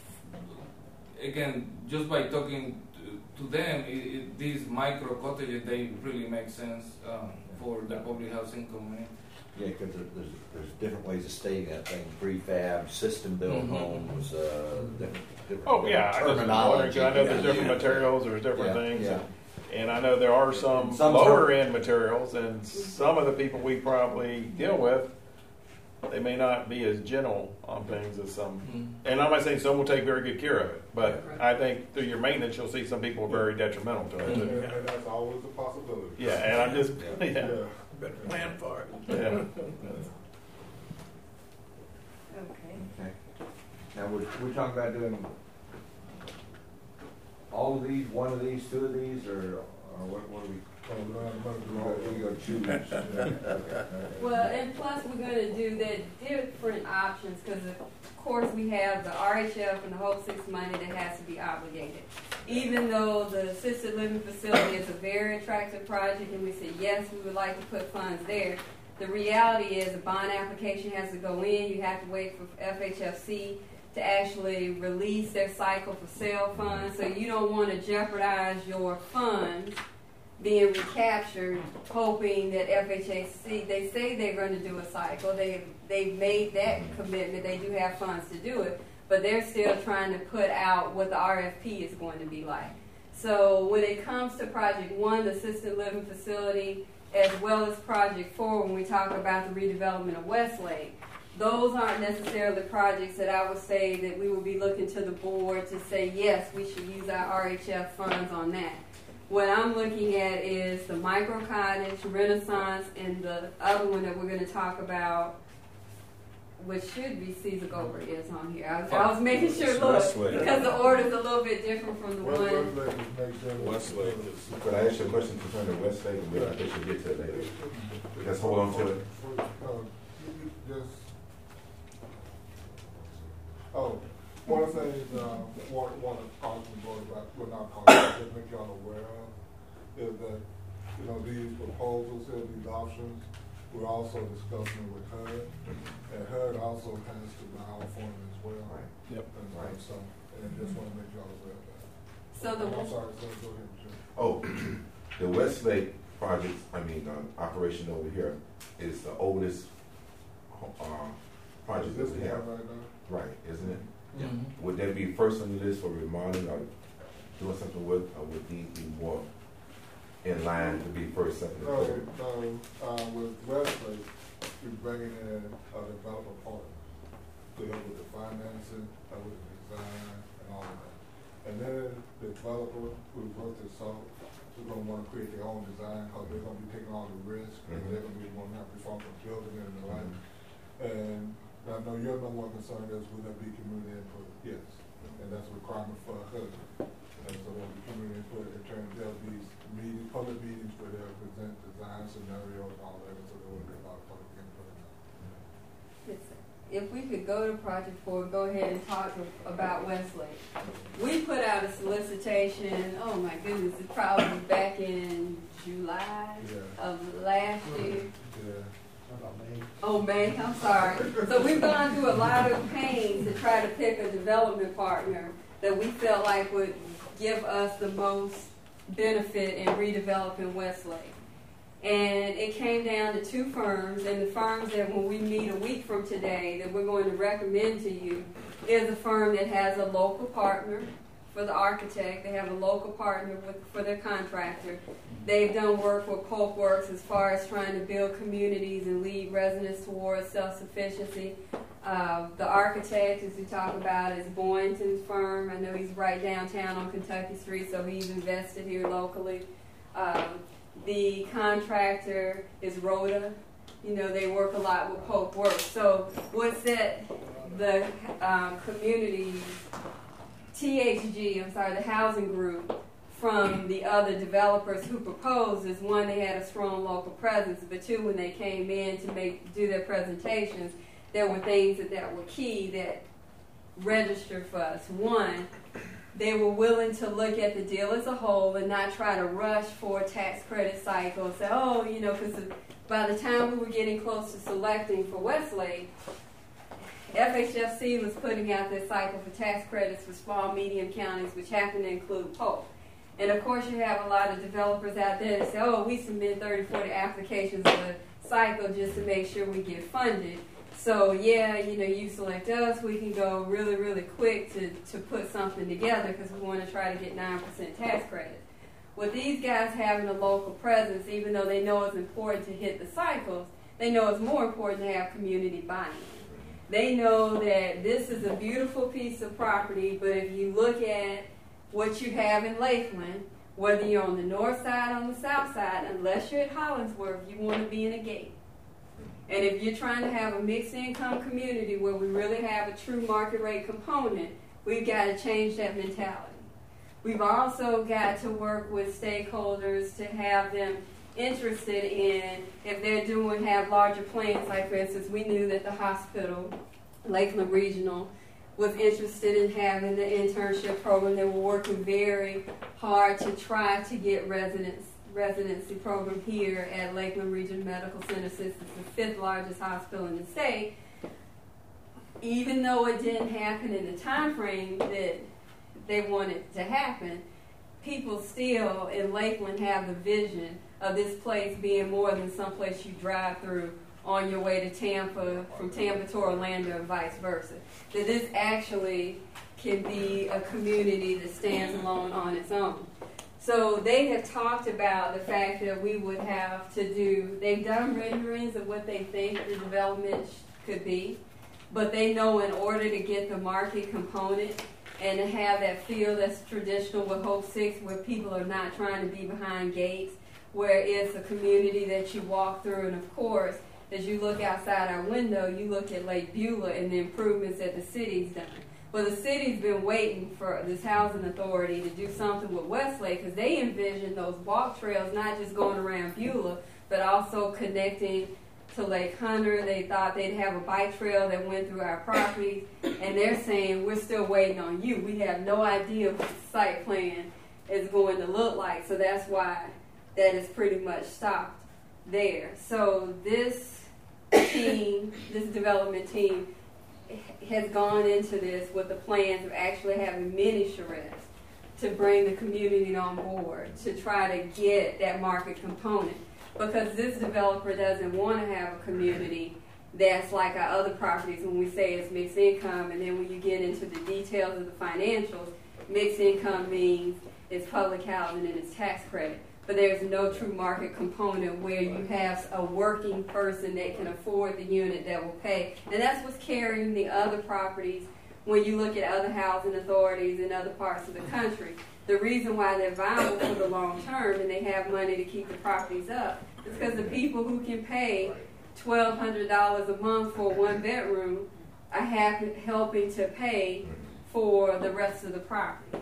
again, just by talking to them, these micro cottages, they really make sense for the public housing community. Yeah, because there's different ways of stating that thing: prefab, system-built homes, different Oh yeah, terminology. I know there's different materials, there's different things. Yeah. And I know there are some Some lower end materials, and some of the people we probably deal with, they may not be as gentle on things as some. And I'm not saying some will take very good care of it, but I think through your maintenance, you'll see some people are very detrimental to it. And that's always a possibility. Yeah, and I'm just, yeah. Better plan for it. Yeah. Okay. Okay. Now, we're talking about doing all of these, one of these, two of these, or what are we? We go choose. Well, and plus we're going to do the different options because of course we have the RHF and the Hope 6 money that has to be obligated. Even though the assisted living facility is a very attractive project and we said yes, we would like to put funds there, the reality is a bond application has to go in. You have to wait for FHFC to actually release their cycle for sale funds. So you don't want to jeopardize your funds being recaptured, hoping that FHFC, they say they're going to do a cycle. They've made that commitment. They do have funds to do it, but they're still trying to put out what the RFP is going to be like. So when it comes to Project 1, the assisted living facility, as well as Project 4, when we talk about the redevelopment of Westlake, those aren't necessarily projects that I would say that we would be looking to the board to say, yes, we should use our RHF funds on that. What I'm looking at is the micro cottage, Renaissance, and the other one that we're going to talk about, which should be Caesar Gober is on here. I was making sure, look, because the order's a little bit different from the one. Westlake. Could I ask you a question concerning Westlake? And I think we'll get to it later. Let's hold on to it. One of the things want to talk to the board about, well, not talk about, just make y'all aware of, is that, these proposals here, these options, we're also discussing with HUD, and HUD also has to bow for them as well. Right. Yep. And so, and just want to make y'all aware of that. So I'm sorry, so go ahead, Jim. Oh, the Westlake project, operation over here is the oldest project that we have. Right now? Right, isn't it? Yeah. Would that be first on the list for remodeling or doing something with, or would these be more in line to be first, second, and third? No, with Westlake, we're bringing in a developer partner to help with the financing, with the design, and all of that. And then the developer, we work this out, they're going to want to create their own design because they're going to be taking all the risk, and they're going to be one have responsible for building it and the like. And I know your number one concern is will there be community input? Yes. And that's a requirement for HUD. And so there'll be community input in terms of there'll be meetings, public meetings where they'll present design scenarios and all that, so there will be a lot of public input in that. if we could go to Project 4, go ahead and talk about Westlake. We put out a solicitation, oh my goodness, it's probably back in July of last year. Oh, May, I'm sorry. So we've gone through a lot of pains to try to pick a development partner that we felt like would give us the most benefit in redeveloping Westlake. And it came down to two firms, and the firms that when we meet a week from today that we're going to recommend to you is a firm that has a local partner for the architect. They have a local partner for their contractor. They've done work with Polk Works as far as trying to build communities and lead residents towards self-sufficiency. The architect, as we talk about, is Boynton's firm. I know he's right downtown on Kentucky Street, so he's invested here locally. The contractor is Rhoda. You know, they work a lot with Polk Works. So what set the community, the housing group, from the other developers who proposed is, one, they had a strong local presence, but two, when they came in to do their presentations, there were things that were key that registered for us. One, they were willing to look at the deal as a whole and not try to rush for a tax credit cycle and say, oh, you know, because by the time we were getting close to selecting for Westlake, FHFC was putting out their cycle for tax credits for small, medium counties, which happen to include Polk. And of course, you have a lot of developers out there that say, oh, we submit 30, 40 applications a cycle just to make sure we get funded. So yeah, you know, you select us, we can go really, really quick to put something together because we want to try to get 9% tax credit. With these guys having a local presence, even though they know it's important to hit the cycles, they know it's more important to have community buy-in. They know that this is a beautiful piece of property, but if you look at what you have in Lakeland, whether you're on the north side or on the south side, unless you're at Hollingsworth, you want to be in a gate. And if you're trying to have a mixed income community where we really have a true market rate component, we've got to change that mentality. We've also got to work with stakeholders to have them interested in, if they're have larger plans, like for instance, we knew that the hospital, Lakeland Regional, was interested in having the internship program. They were working very hard to try to get residency program here at Lakeland Regional Medical Center, since it's the 5th largest hospital in the state. Even though it didn't happen in the time frame that they wanted to happen, people still in Lakeland have the vision of this place being more than some place you drive through on your way to Tampa, from Tampa to Orlando, and vice versa. That this actually can be a community that stands alone on its own. So they have talked about the fact that we would have to do, they've done renderings of what they think the development could be, but they know in order to get the market component and to have that feel that's traditional with Hope 6, where people are not trying to be behind gates, where it's a community that you walk through. And of course, as you look outside our window, you look at Lake Beulah and the improvements that the city's done. Well, the city's been waiting for this housing authority to do something with Westlake, because they envision those walk trails not just going around Beulah, but also connecting to Lake Hunter. They thought they'd have a bike trail that went through our properties, and they're saying, we're still waiting on you. We have no idea what the site plan is going to look like, so that's why that is pretty much stopped there. So this team, this development team, has gone into this with the plans of actually having mini charrettes to bring the community on board to try to get that market component. Because this developer doesn't want to have a community that's like our other properties when we say it's mixed income, and then when you get into the details of the financials, mixed income means it's public housing and it's tax credit. But there's no true market component where you have a working person that can afford the unit that will pay. And that's what's carrying the other properties when you look at other housing authorities in other parts of the country. The reason why they're viable for the long term and they have money to keep the properties up is because the people who can pay $1,200 a month for one bedroom are helping to pay for the rest of the property.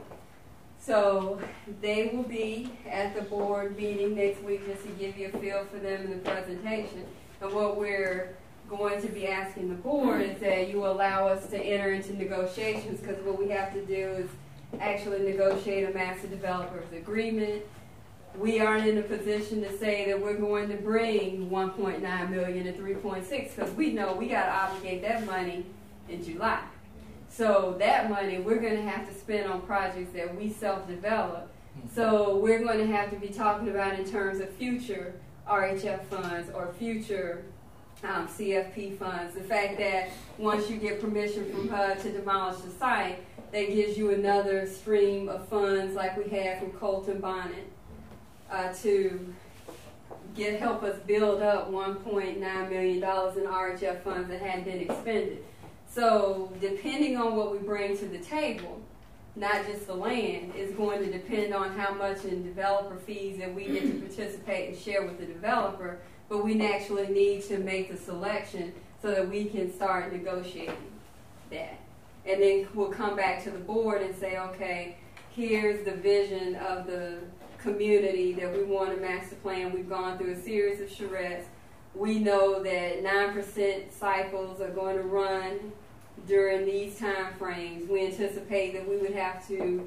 So they will be at the board meeting next week just to give you a feel for them in the presentation. And what we're going to be asking the board is that you allow us to enter into negotiations, because what we have to do is actually negotiate a master developers agreement. We aren't in a position to say that we're going to bring $1.9 million to 3.6, because we know we got to obligate that money in July. So that money we're going to have to spend on projects that we self-develop. So we're going to have to be talking about in terms of future RHF funds or future CFP funds. The fact that once you get permission from HUD to demolish the site, that gives you another stream of funds like we had from Colton Bonnet to help us build up $1.9 million in RHF funds that hadn't been expended. So depending on what we bring to the table, not just the land, is going to depend on how much in developer fees that we get to participate and share with the developer, but we actually need to make the selection so that we can start negotiating that. And then we'll come back to the board and say, okay, here's the vision of the community that we want to master plan. We've gone through a series of charrettes. We know that 9% cycles are going to run during these time frames. We anticipate that we would have to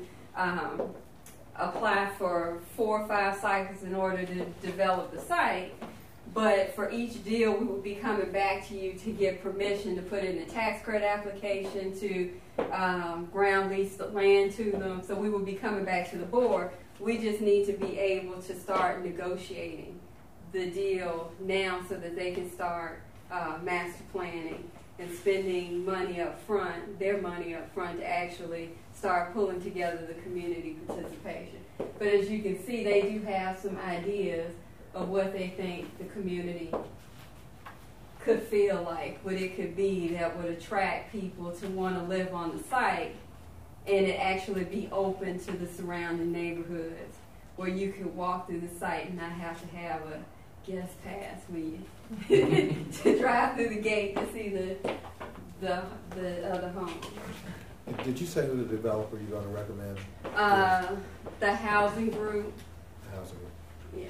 apply for 4 or 5 cycles in order to develop the site. But for each deal, we will be coming back to you to get permission to put in a tax credit application, to ground lease the land to them. So we will be coming back to the board. We just need to be able to start negotiating the deal now so that they can start master planning and spending money up front, their money up front, to actually start pulling together the community participation. But as you can see, they do have some ideas of what they think the community could feel like, what it could be that would attract people to want to live on the site, and it actually be open to the surrounding neighborhoods, where you could walk through the site and not have to have a guest pass when you to drive through the gate to see the other homes. Did you say who the developer you're going to recommend? The housing group. The housing group. Yeah.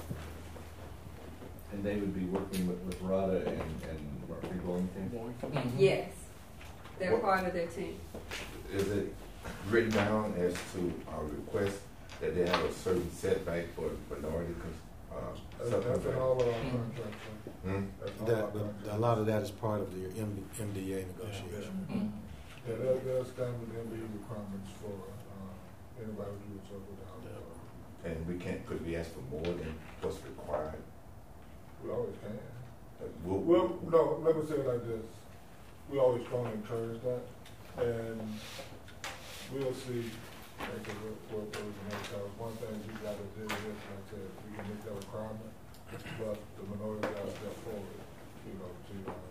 And they would be working with RADA and Murphy Bloomington? Yes, they're What- part of their team. Is it written down as to our request that they have a certain setback for minority That's in subdivision? all of our contracts, sir. Hmm? That's all our A contracts. lot of that is part of the MDA negotiation. Yeah, there's standard MBE requirements for anybody who does work with the housing authority. And we can't, could we ask for more than what's required? We always can. We'll- Well, no, let me say it like this. We always strongly encourage that, and we'll see what goes in that, because one thing we gotta do is, like I said, we can make that requirement, but the minority gotta step forward, to,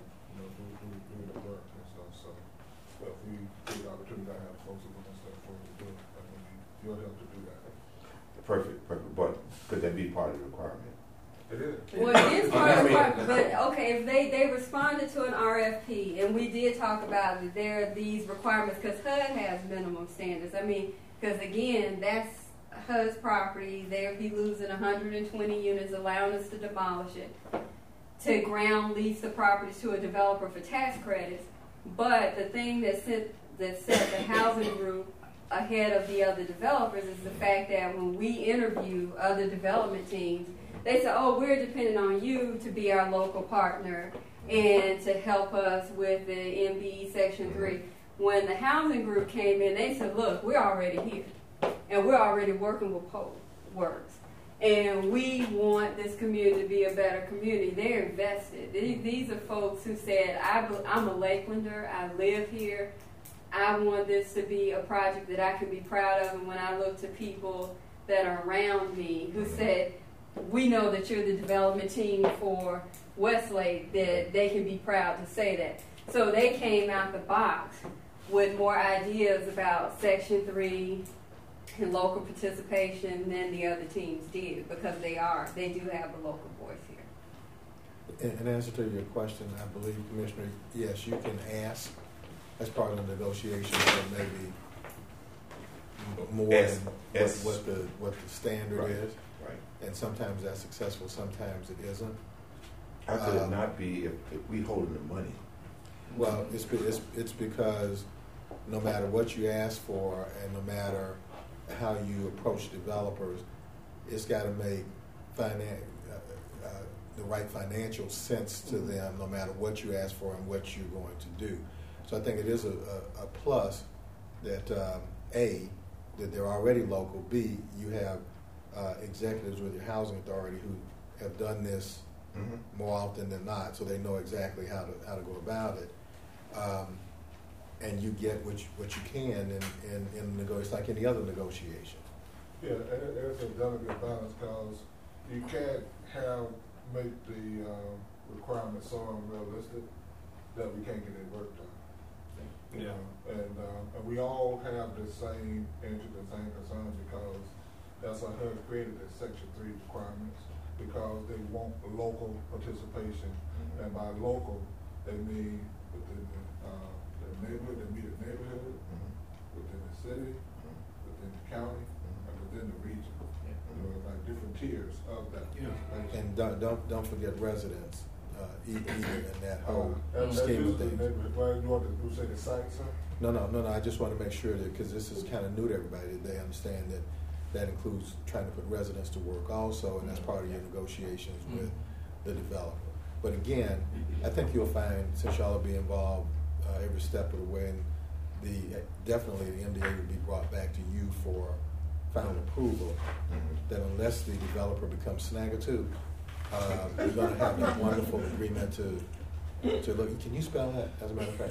do the work and stuff, so. But if we get the opportunity to have folks who want to step forward to do it, I think you'll help to do that. Perfect, but could that be part of the requirement? It is. Well, it is part of the part, but okay, if they responded to an RFP, and we did talk about that there are these requirements, because HUD has minimum standards. I mean, because again, that's HUD's property. They'll be losing 120 units, allowing us to demolish it, to ground lease the property to a developer for tax credits. But the thing that set the housing group ahead of the other developers is the fact that when we interview other development teams, they say, oh, we're depending on you to be our local partner and to help us with the MBE Section 3. When the housing group came in, they said, look, we're already here, and we're already working with Public Works. And we want this community to be a better community. They're invested. These are folks who said, I'm a Lakelander, I live here, I want this to be a project that I can be proud of. And when I look to people that are around me who said, we know that you're the development team for Westlake, that they can be proud to say that. So they came out the box with more ideas about Section 3 and local participation than the other teams did, because they do have a local voice here. In answer to your question, I believe, Commissioner, yes, you can ask as part of the negotiation for maybe more than what the standard Right. is. Right. And sometimes that's successful, sometimes it isn't. How could it not be if we holding the money? Well, it's because no matter what you ask for and no matter how you approach developers, it's got to make the right financial sense to them no matter what you ask for and what you're going to do. So I think it is a plus that, A, that they're already local, B, you have executives with your housing authority who have done this more often than not, so they know exactly how to go about it. And you get what you can in negotiation, like any other negotiation. Yeah, and it's a delicate balance, because you can't make the requirements so unrealistic that we can't get it work done. You know? And we all have the same interest, the same concerns, because that's why HUD created the Section 3 requirements, because they want local participation. And by local, they mean within the neighborhood, they mean the neighborhood, within the city, within the county, and within the region. Like different tiers of that. And don't forget residents either in that whole scheme of things. Well, you want to say the site, sir? No. I just want to make sure that, because this is kind of new to everybody, that they understand that includes trying to put residents to work also, and that's part of your negotiations with the developer. But again, I think you'll find, since y'all will be involved every step of the way, and definitely the MDA will be brought back to you for final approval, that unless the developer becomes Snagger 2, you're going to have that wonderful agreement to So look, can you spell that, as a matter of fact?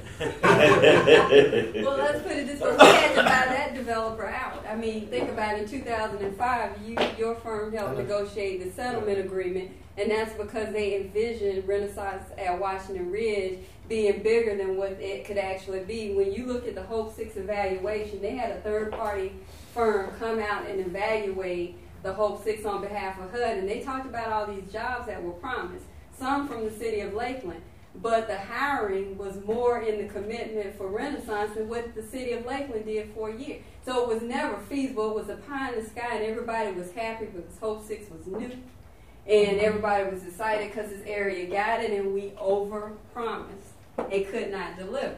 Well, let's put it this way. We had to buy that developer out. I mean, think about it. In 2005, your firm helped negotiate the settlement agreement, and that's because they envisioned Renaissance at Washington Ridge being bigger than what it could actually be. When you look at the Hope 6 evaluation, they had a third-party firm come out and evaluate the Hope 6 on behalf of HUD, and they talked about all these jobs that were promised, some from the city of Lakeland. But the hiring was more in the commitment for Renaissance than what the city of Lakeland did for a year. So it was never feasible. It was a pie in the sky, and everybody was happy because Hope 6 was new. And everybody was excited because this area got it, and we over-promised and could not deliver.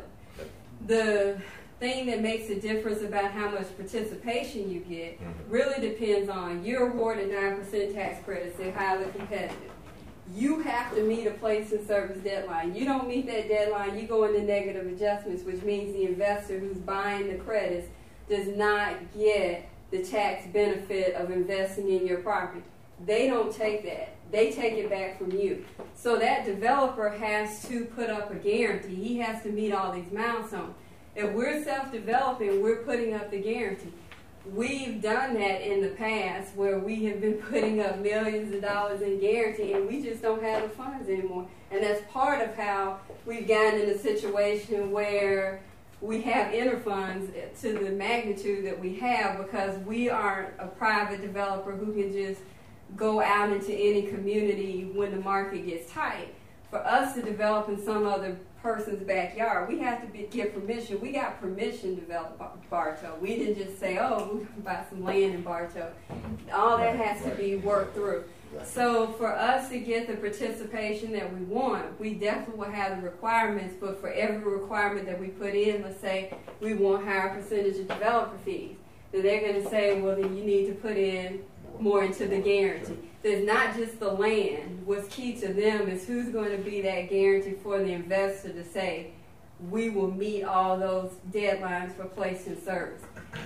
The thing that makes a difference about how much participation you get really depends on you're awarded 9% tax credits. They're highly competitive. You have to meet a place and service deadline. You don't meet that deadline, you go into negative adjustments, which means the investor who's buying the credits does not get the tax benefit of investing in your property. They don't take that. They take it back from you. So that developer has to put up a guarantee. He has to meet all these milestones. If we're self-developing, we're putting up the guarantee. We've done that in the past where we have been putting up millions of dollars in guarantee, and we just don't have the funds anymore. And that's part of how we've gotten in a situation where we have interfunds to the magnitude that we have, because we aren't a private developer who can just go out into any community when the market gets tight. For us to develop in some other person's backyard, we have to get permission. We got permission to develop Bartow. We didn't just say, oh, we're going to buy some land in Bartow. All that has to be worked through. So for us to get the participation that we want, we definitely will have the requirements, but for every requirement that we put in, let's say we want a higher percentage of developer fees, then they're going to say, well, then you need to put in more into the guarantee. There's not just the land. What's key to them is who's going to be that guarantee for the investor to say, we will meet all those deadlines for place and service.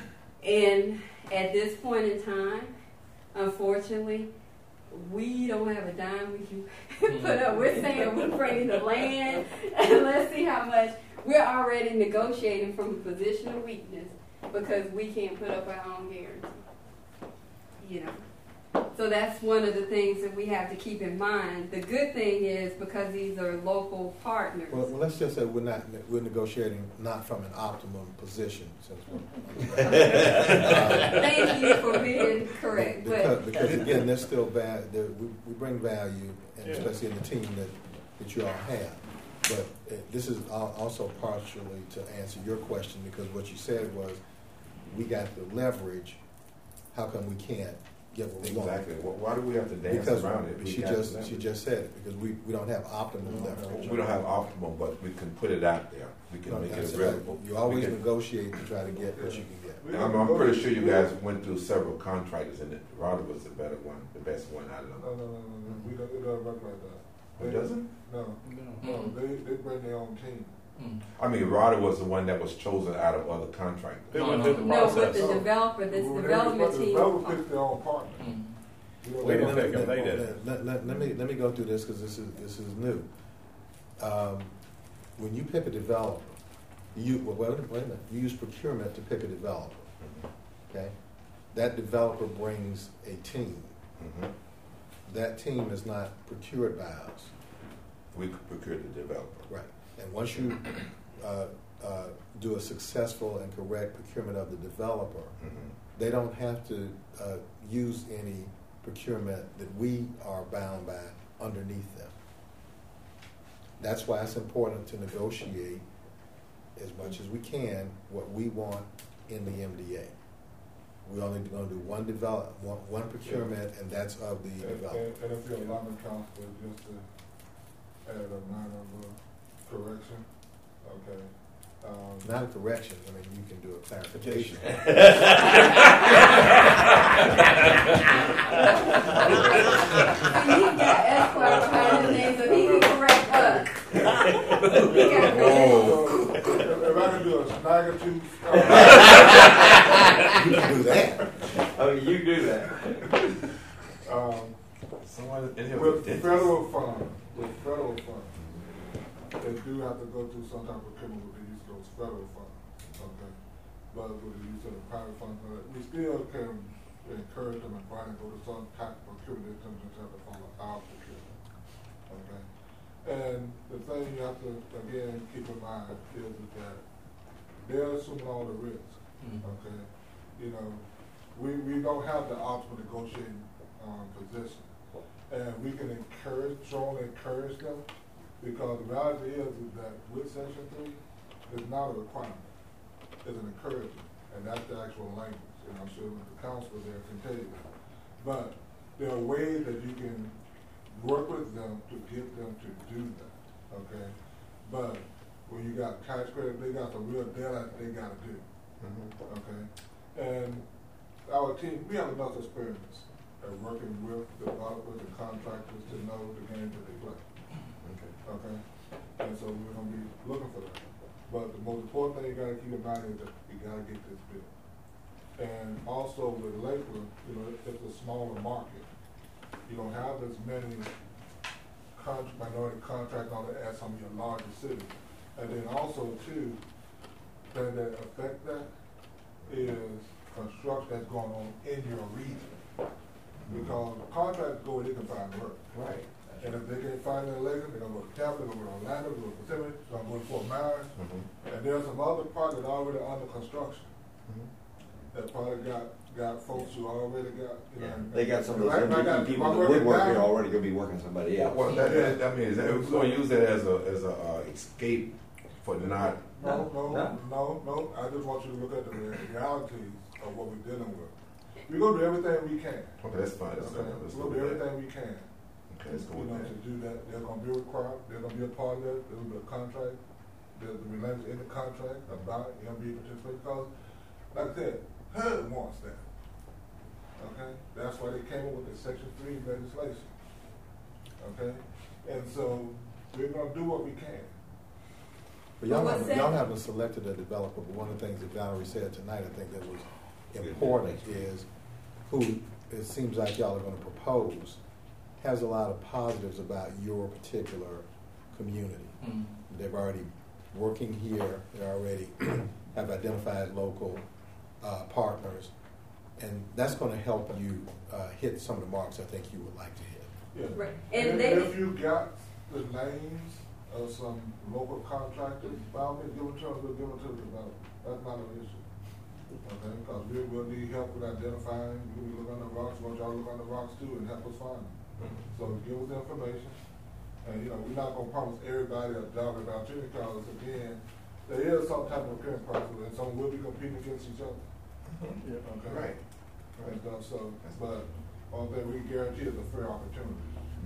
And at this point in time, unfortunately, we don't have a dime we can put up. We're saying we're bringing the land, and let's see how much. We're already negotiating from a position of weakness because we can't put up our own guarantee. You know. So that's one of the things that we have to keep in mind. The good thing is because these are local partners. Well, let's just say we're negotiating not from an optimum position. Since thank you for being correct. Because again, there's still we bring value, and especially in the team that you all have. But this is also partially to answer your question, because what you said was we got the leverage. How come we can't get what we want? Exactly. Why do we have to dance around it? She just said it, because we don't have optimal leverage. We don't have optimal, but we can put it out there. We can make it available. You always negotiate to try to get what you can get. And I'm pretty sure you guys went through several contractors, and Rada was the better one, the best one out of them. No. It doesn't work like that. It doesn't? No. They bring their own team. I mean, Rada was the one that was chosen out of other contractors. They went through the No, process. with the developer, this development team. The developer picks their own partner. They didn't pick them, they did. Let me go through this, because this is new. When you pick a developer, wait a minute. You use procurement to pick a developer. Okay, that developer brings a team. That team is not procured by us. We procured the developer. Right. And once you do a successful and correct procurement of the developer, they don't have to use any procurement that we are bound by underneath them. That's why it's important to negotiate as much as we can what we want in the MDA. We're only going to do one procurement, and that's of the developer. And if you're allowing counsel, just to add a minor correction, okay. Not a correction. I mean, you can do a clarification. You got Esquire trying to name, so he can correct us. If I can do a snagger tooth. You can do that. Oh, you do that. Someone in here With federal funds, they do have to go through some type of procurement with the use of those federal funds, okay? But with the use of the private funds, we still can encourage them and try to go to some type of procurement in terms of have to follow our procurement, okay? And the thing you have to, again, keep in mind is that they're assuming all the risk, okay? You know, we don't have the ultimate negotiating position. And we can strongly encourage them, because the reality is that with Section 3, it's not a requirement. It's an encouragement, and that's the actual language. And I'm sure the counselor there can tell you that. But there are ways that you can work with them to get them to do that, okay? But when you got tax credit, they got some real deadlines they got to do, okay? And our team, we have enough experience at working with developers and contractors to know the game that they play. Okay? And so we're going to be looking for that. But the most important thing you got to keep in mind is that you got to get this built. And also with Lakeland, you know, it's a smaller market. You don't have as many minority contracts on it as some of your larger cities. And then also, too, thing that affect that is construction that's going on in your region. Because contractors go where they can find work. Right. And if they can't find it in Lakeland, they're going to go to Tampa, they're going to go to Orlando, they're going to go to Kissimmee, they're going to go to Fort Myers. And there's some other parts that are already under construction. That probably got folks who already got, you know. They got some of those MVP people that would work here already going to be working somebody else. Well, that means that we're going to use that as a escape for not. No. I just want you to look at the realities of what we're dealing with. We're going to do everything we can. Okay, that's fine. We're going to do everything we can. Okay, let's go with that. To do that, they're going to be required. They're going to be a part of it. There'll be a contract. There's the language in the contract about MB participation. Because, like I said, HUD wants that. Okay? That's why they came up with the Section 3 legislation. Okay? And so we're going to do what we can. But y'all haven't selected a developer, but one of the things that Valerie said tonight, I think that was important, is who it seems like y'all are going to propose has a lot of positives about your particular community. They've already working here, they already have identified local partners, and that's going to help you hit some of the marks I think you would like to hit. Yeah. Right. And if you got the names of some local contractors, by all means, give them to us, we'll give them to the developer. That's not an issue. Okay? Because we will need help with identifying. We look on the rocks, we want y'all to look on the rocks too and help us find them. So give us the information. And, you know, we're not going to promise everybody a job about you, because, again, there is some type of appearance process, and some will be competing against each other. Okay? Right. And so, but one thing we guarantee is a fair opportunity.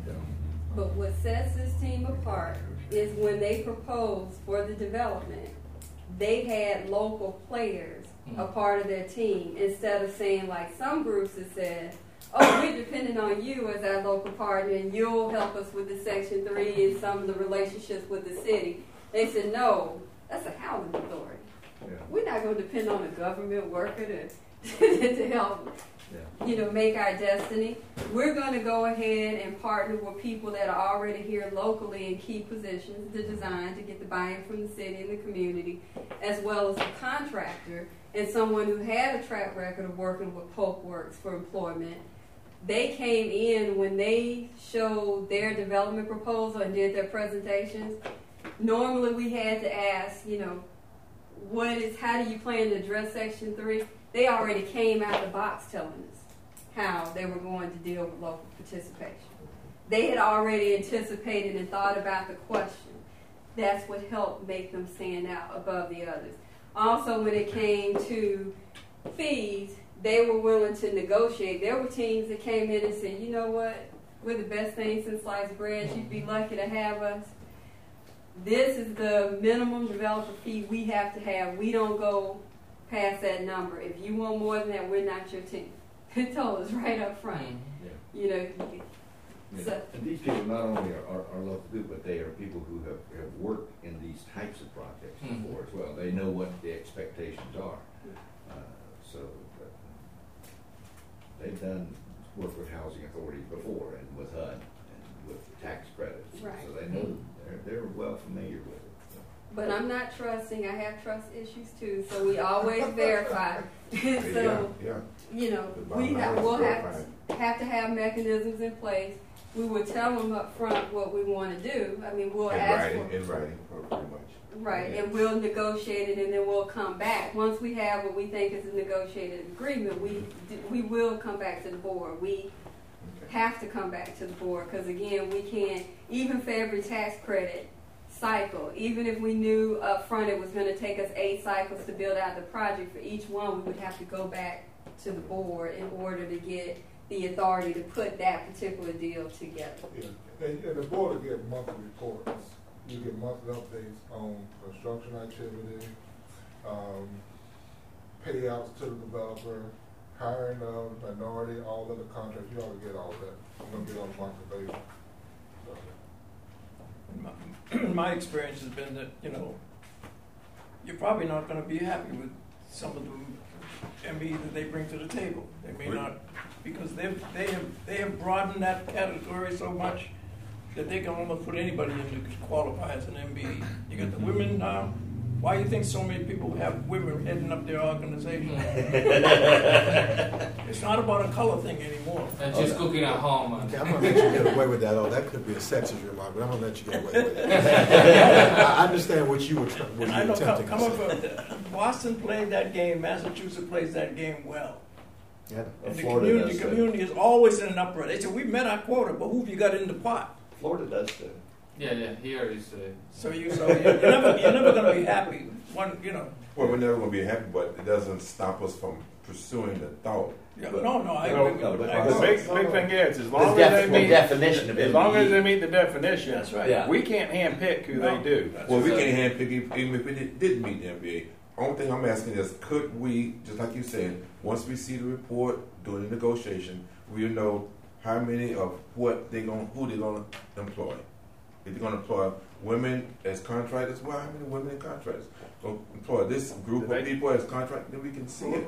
But what sets this team apart is when they proposed for the development, they had local players a part of their team, instead of saying like some groups have said, oh, we're depending on you as our local partner and you'll help us with the Section 3 and some of the relationships with the city. They said, no, that's a housing authority. We're not going to depend on a government worker to help make our destiny. We're going to go ahead and partner with people that are already here locally in key positions to design, to get the buy-in from the city and the community, as well as a contractor and someone who had a track record of working with Polk Works for employment. They came in when they showed their development proposal and did their presentations. Normally we had to ask, how do you plan to address Section 3? They already came out the box telling us how they were going to deal with local participation. They had already anticipated and thought about the question. That's what helped make them stand out above the others. Also, when it came to fees, they were willing to negotiate. There were teams that came in and said, you know what, we're the best thing since sliced bread. You'd be lucky to have us. This is the minimum developer fee we have to have. We don't go past that number. If you want more than that, we're not your team. They told us right up front. So, and these people not only are local too, but they are people who have worked in these types of projects before as well. They know what the expectations are. So they've done work with housing authorities before, and with HUD, and with tax credits. Right. So they know they're well familiar with it. But I'm not trusting. I have trust issues too, so we always verify. So, Yeah. you know, The we'll bottom have to have mechanisms in place. We will tell them up front what we want to do. I mean, we'll ask for In writing, pretty much. right, and we'll negotiate it, and then we'll come back. Once we have what we think is a negotiated agreement, we will come back to the board. We have to come back to the board because again, we can't, even for every tax credit cycle, even if we knew up front it was going to take us 8 cycles to build out the project, for each one we would have to go back to the board in order to get the authority to put that particular deal together. Yeah, and the board will get monthly reports. You get monthly updates on construction activity, payouts to the developer, hiring of minority, all of the contracts. You ought to get all of that. I'm going to get on a monthly basis. My experience has been that, you know, you're probably not going to be happy with some of the ME that they bring to the table. They may not, because they have broadened that category so much that they can almost put anybody in to qualify as an MBE. You got the women now. Why do you think so many people have women heading up their organization? It's not about a color thing anymore. And she's cooking at home. Okay, I'm going to let you get away with that. Oh, that could be a sexist remark, but I'm going to let you get away with it. I understand what you were attempting to say. Boston played that game. Massachusetts plays that game well. Yeah. And the Florida community is always in an uproar. They said, we met our quota, but who have you got in the pot? Florida does too. Yeah, here is. So you're never going to be happy. One, you know. Well, we're never going to be happy, but it doesn't stop us from pursuing the thought. Yeah, But- I agree with you. The big thing is, as long There's as they meet, definition of as long as MBE. they meet the definition, That's right. Yeah. we can't handpick who they do. That's Well, we right. can handpick even if we didn't meet the MBA. Only thing I'm asking is, could we, just like you said, once we see the report during the negotiation, we'll know how many of who they're gonna employ. If they're gonna employ women as contractors, well, how many women in contractors? Gonna employ this group of people as contractors, then we can see it.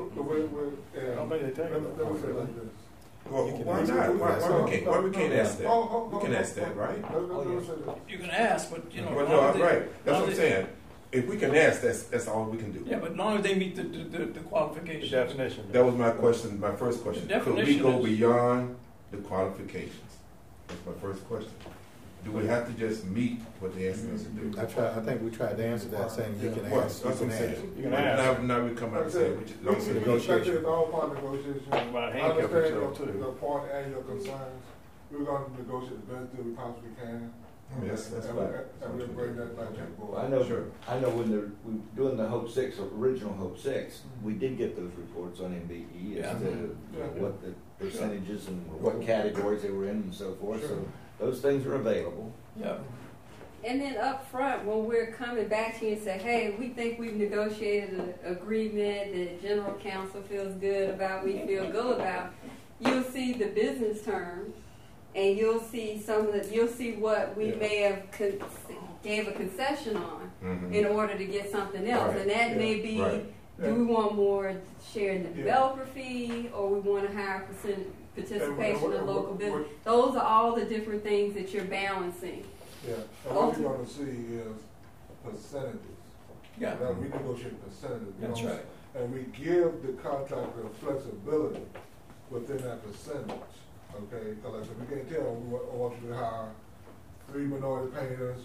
I don't think they take it. Let me say it like this. Well, You can why ask not? them. Why we can't ask that? We can ask that, right? Let me say this. You can ask, but you know. Well, as long as no, right. That's what I'm saying. If we can ask, that's all we can do. Yeah, but as long as they meet the The qualifications. definition. That was my question, my first question. The Could we definition go is- beyond the qualifications? That's my first question. Do we have to just meet what they asking us to do? I think we tried to answer that, saying you can Well, ask. that's what I'm You can saying. ask. You can ask. Now we come out and say, we Like just I don't said, it's all part of negotiation. About I handcuff understand yourself too. your point and your concerns. We're going to negotiate the best deal we possibly can. Yes, that's And right. and we'll bring that back to the Well, I board. know. Sure. I know when we doing the Hope 6, original Hope 6, we did get those reports on MBE as to what the percentages and what categories they were in and so forth. So those things are available. Yeah. And then up front, when we're coming back to you and say, hey, we think we've negotiated an agreement that general counsel feels good about, we feel good about, you'll see the business terms, and you'll see you'll see what we may have gave a concession on Mhm. in order to get something else. Right. And that may be, Right. do we want more share in the developer fee, or we want a higher participation in local business? Those are all the different things that you're balancing. Yeah, and what you're going to see is percentages. Yeah. Now, we negotiate percentages. That's right. And we give the contractor flexibility within that percentage, okay? Because like, if we can't tell, I want you to hire 3 minority painters,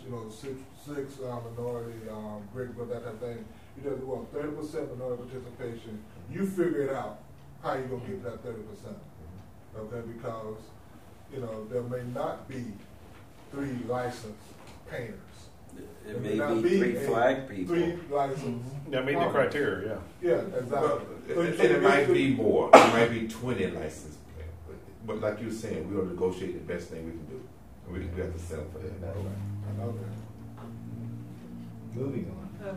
6 minority brickmen, that type of thing. You just want 30% minority participation. You figure it out how you're going to get that 30%, okay? Because, there may not be 3 licensed painters. It may be 3 flag people. 3 licensed. That meet the criteria, Yeah, exactly. Well, So and you it might basically- be more. It might be 20 licensed. But like you were saying, we ought to negotiate the best thing we can do. We have to settle for that. Okay. Moving on.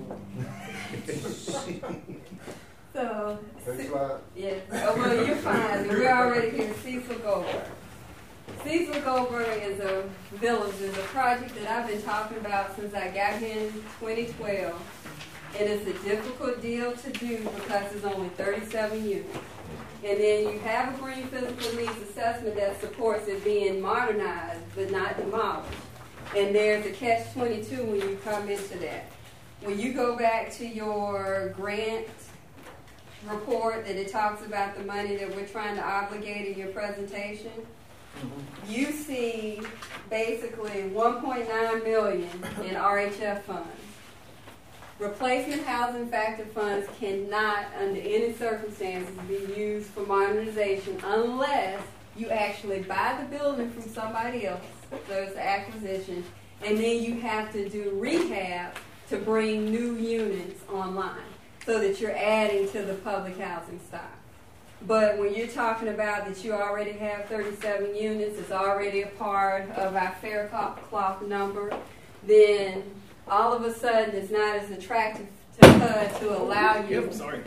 Okay. So, Next slide. yes, well, you're fine. We're already here. Cecil Goldberg. Cecil Goldberg is a project that I've been talking about since I got here in 2012. It is a difficult deal to do because there's only 37 units. And then you have a green physical needs assessment that supports it being modernized but not demolished. And there's a catch-22 when you come into that. When you go back to your grant report that it talks about the money that we're trying to obligate in your presentation, you see basically $1.9 million in RHF funds. Replacement housing factor funds cannot, under any circumstances, be used for modernization unless you actually buy the building from somebody else. So it's the acquisition, and then you have to do rehab to bring new units online so that you're adding to the public housing stock. But when you're talking about that you already have 37 units, it's already a part of our fair cloth number, then all of a sudden it's not as attractive to HUD to allow you. Yep, sorry.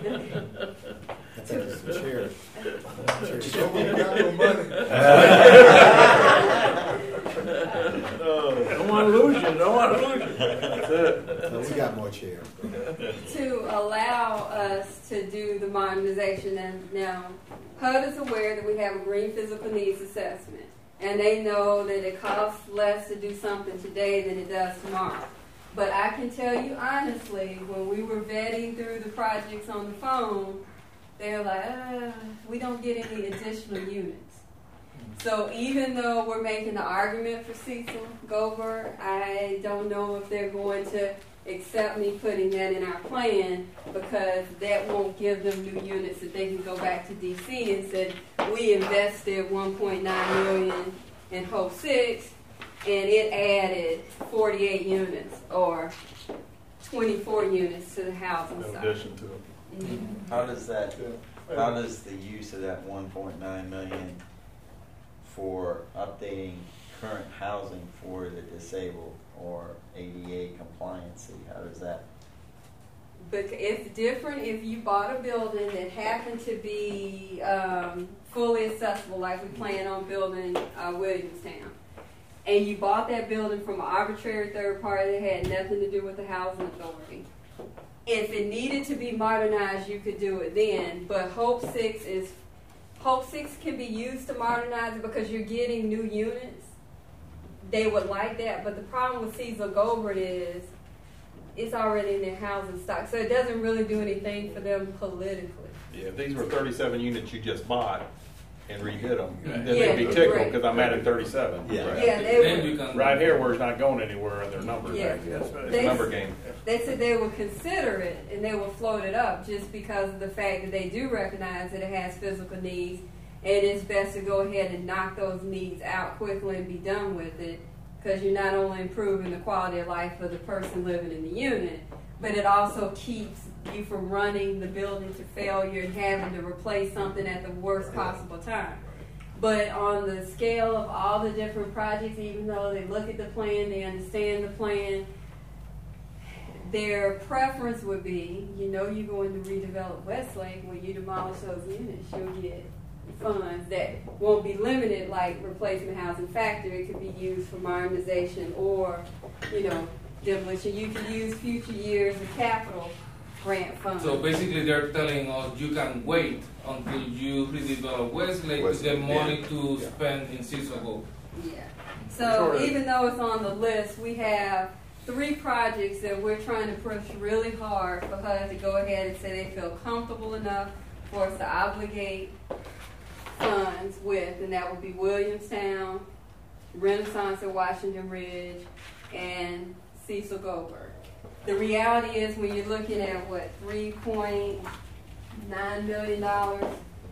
Some chairs. We got no money. Don't want to lose you. Don't want to lose you. That's it. No, we got more chairs. To allow us to do the modernization. And now, HUD is aware that we have a green physical needs assessment, and they know that it costs less to do something today than it does tomorrow. But I can tell you honestly, when we were vetting through the projects on the phone, they're like, we don't get any additional units. So even though we're making the argument for Cecil Gover, I don't know if they're going to accept me putting that in our plan, because that won't give them new units that they can go back to DC and say, we invested $1.9 million in Hope 6, and it added 48 units or 24 units to the housing In stock. addition to it. Mhm. How does that, how does the use of that 1.9 million for updating current housing for the disabled or ADA compliancy, how does that? But it's different if you bought a building that happened to be fully accessible, like we plan on building Williamstown, and you bought that building from an arbitrary third party that had nothing to do with the housing authority. If it needed to be modernized, you could do it then, but Hope 6 can be used to modernize it because you're getting new units. They would like that, but the problem with Cecil Gover is it's already in their housing stock, so it doesn't really do anything for them politically. Yeah, if these were 37 units you just bought and redid them, then Yeah, they'd be tickled right. because I'm adding 37. Yeah. Right. Yeah, they Then would. you can. Right here, where it's not going anywhere in their numbers. Yeah. That's right. It's a number game. They said they would consider it and they will float it up just because of the fact that they do recognize that it has physical needs, and it's best to go ahead and knock those needs out quickly and be done with it, because you're not only improving the quality of life for the person living in the unit, but it also keeps you from running the building to failure and having to replace something at the worst possible time. But on the scale of all the different projects, even though they look at the plan, they understand the plan, their preference would be, you're going to redevelop Westlake. When you demolish those units, you'll get funds that won't be limited like replacement housing factor. It could be used for modernization or, demolition. You could use future years of capital grant funds. So basically, they're telling us you can wait until you redevelop Westlake to get money to spend in Cecil Gover. Yeah. So even though it's on the list, we have 3 projects that we're trying to push really hard for HUD to go ahead and say they feel comfortable enough for us to obligate funds with, and that would be Williamstown, Renaissance at Washington Ridge, and Cecil Gover. The reality is, when you're looking at $3.9 million,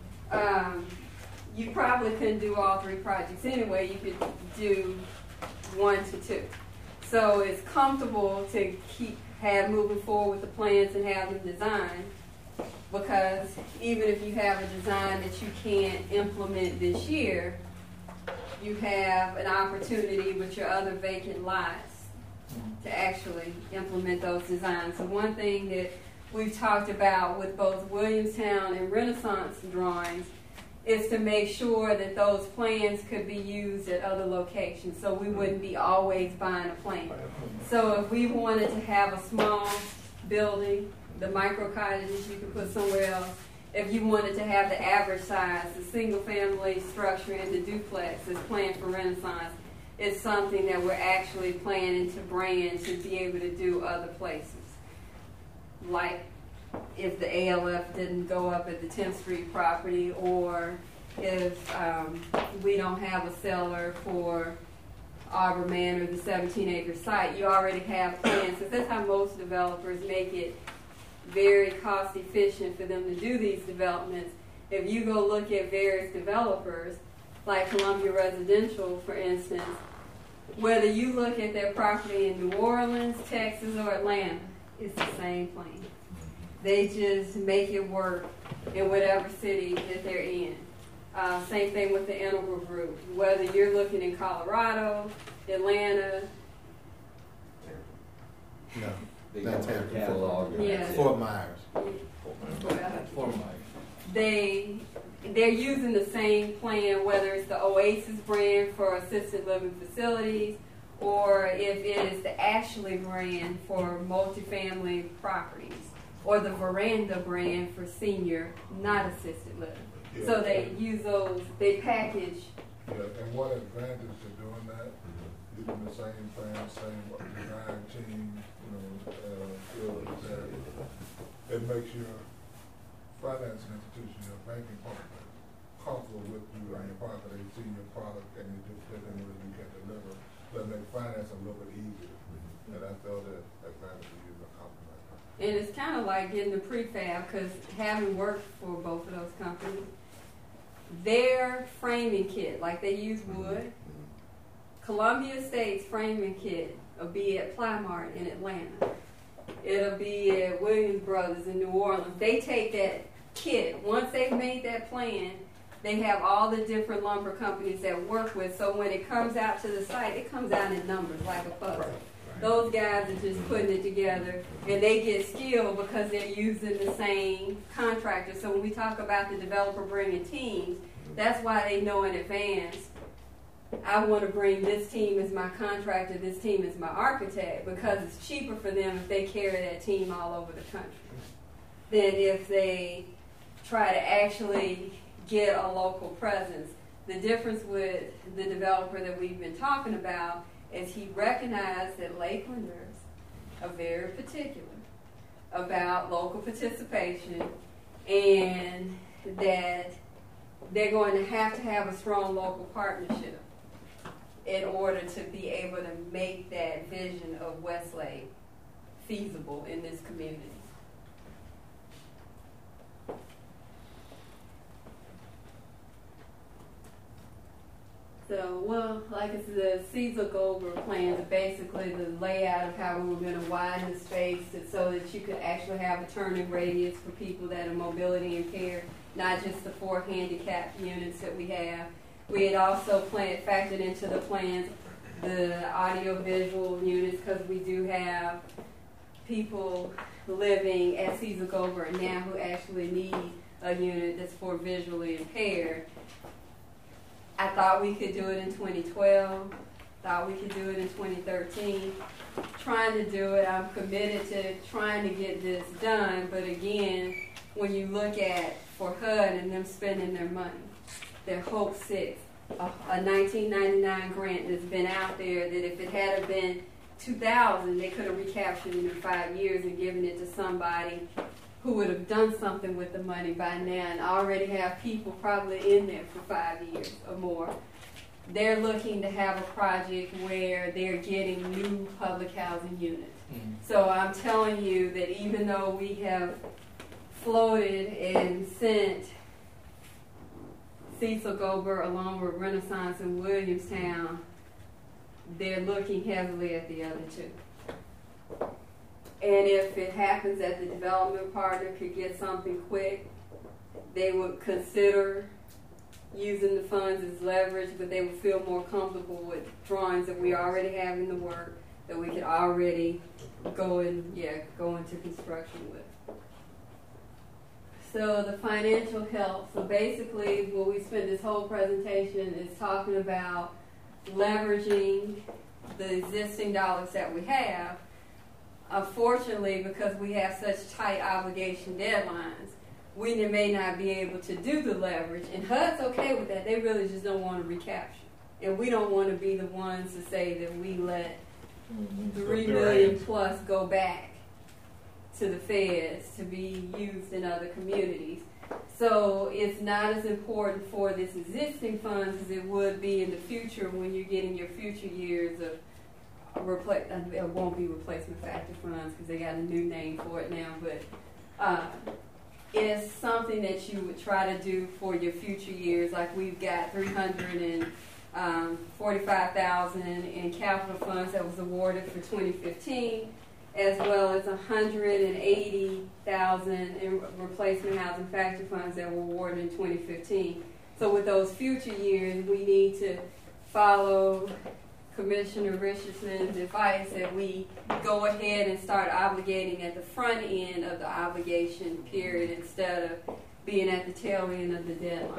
you probably couldn't do all 3 projects anyway. You could do 1 to 2. So it's comfortable to have moving forward with the plans and have them designed, because even if you have a design that you can't implement this year, you have an opportunity with your other vacant lots to actually implement those designs. So one thing that we've talked about with both Williamstown and Renaissance drawings is to make sure that those plans could be used at other locations, so we wouldn't be always buying a plan. So if we wanted to have a small building, the micro cottages you could put somewhere else. If you wanted to have the average size, the single family structure and the duplex is planned for Renaissance, It's something that we're actually planning to brand to be able to do other places. Like if the ALF didn't go up at the 10th Street property, or if we don't have a seller for Arbor Manor, the 17-acre site, you already have plans. So that's how most developers make it very cost efficient for them to do these developments. If you go look at various developers, like Columbia Residential, for instance, whether you look at their property in New Orleans, Texas, or Atlanta, it's the same plan. They just make it work in whatever city that they're in. Same thing with the Integral Group. Whether you're looking in Colorado, Atlanta, No, They not got their Tampa. catalog. Yeah. Fort Myers. they're using the same plan, whether it's the Oasis brand for assisted living facilities, or if it is the Ashley brand for multifamily properties, or the Veranda brand for senior, not assisted living. Yeah. So they use those, they package. Yeah, and one advantage to doing that, using the same plan, same design team, it makes your financing institution, your banking partner, comfortable with you and your partner. They see your product and you just fit in what you can deliver. That makes finance a little bit easier. And that's the other advantage of using a company like that. And it's kind of like getting the prefab, because having worked for both of those companies, their framing kit, like they use wood, Columbia Estates framing kit will be at Plymart in Atlanta. It'll be at Williams Brothers in New Orleans. They take that kit. Once they've made that plan, they have all the different lumber companies that work with, so when it comes out to the site, it comes out in numbers like a puzzle. Those guys are just putting it together, and they get skilled because they're using the same contractor. So when we talk about the developer bringing teams, that's why they know in advance, I want to bring this team as my contractor, this team as my architect, because it's cheaper for them if they carry that team all over the country than if they try to actually get a local presence. The difference with the developer that we've been talking about is he recognized that Lakelanders are very particular about local participation, and that they're going to have a strong local partnership in order to be able to make that vision of Westlake feasible in this community. So, well, like it's the Cecil Goldberg plan, basically the layout of how we were going to widen the space so that you could actually have a turning radius for people that are mobility impaired, not just the 4 handicap units that we have. We had also factored into the plans the audio-visual units, because we do have people living at Cecil Goldberg now who actually need a unit that's for visually impaired. I thought we could do it in 2012, thought we could do it in 2013. Trying to do it, I'm committed to trying to get this done, but again, when you look at for HUD and them spending their money, their Hope 6, a 1999 grant that's been out there that if it had been 2000, they could have recaptured it in 5 years and given it to somebody who would have done something with the money by now, and already have people probably in there for 5 years or more. They're looking to have a project where they're getting new public housing units. So I'm telling you that even though we have floated and sent Cecil Goldberg along with Renaissance and Williamstown, they're looking heavily at the other two. And if it happens that the development partner could get something quick, they would consider using the funds as leverage, but they would feel more comfortable with drawings that we already have in the work that we could already go into construction with. So the financial help. So basically what we spent this whole presentation is talking about leveraging the existing dollars that we have. Unfortunately, because we have such tight obligation deadlines, we may not be able to do the leverage. And HUD's okay with that. They really just don't want to recapture And we don't want to be the ones to say that we let $3 Their million hands. plus go back to the feds to be used in other communities. So it's not as important for this existing funds as it would be in the future when you're getting your future years of it won't be replacement factor funds because they got a new name for it now, but it's something that you would try to do for your future years. Like we've got $345,000 in capital funds that was awarded for 2015, as well as $180,000 in replacement housing factor funds that were awarded in 2015. So with those future years, we need to follow Commissioner Richardson's advice that we go ahead and start obligating at the front end of the obligation period instead of being at the tail end of the deadline.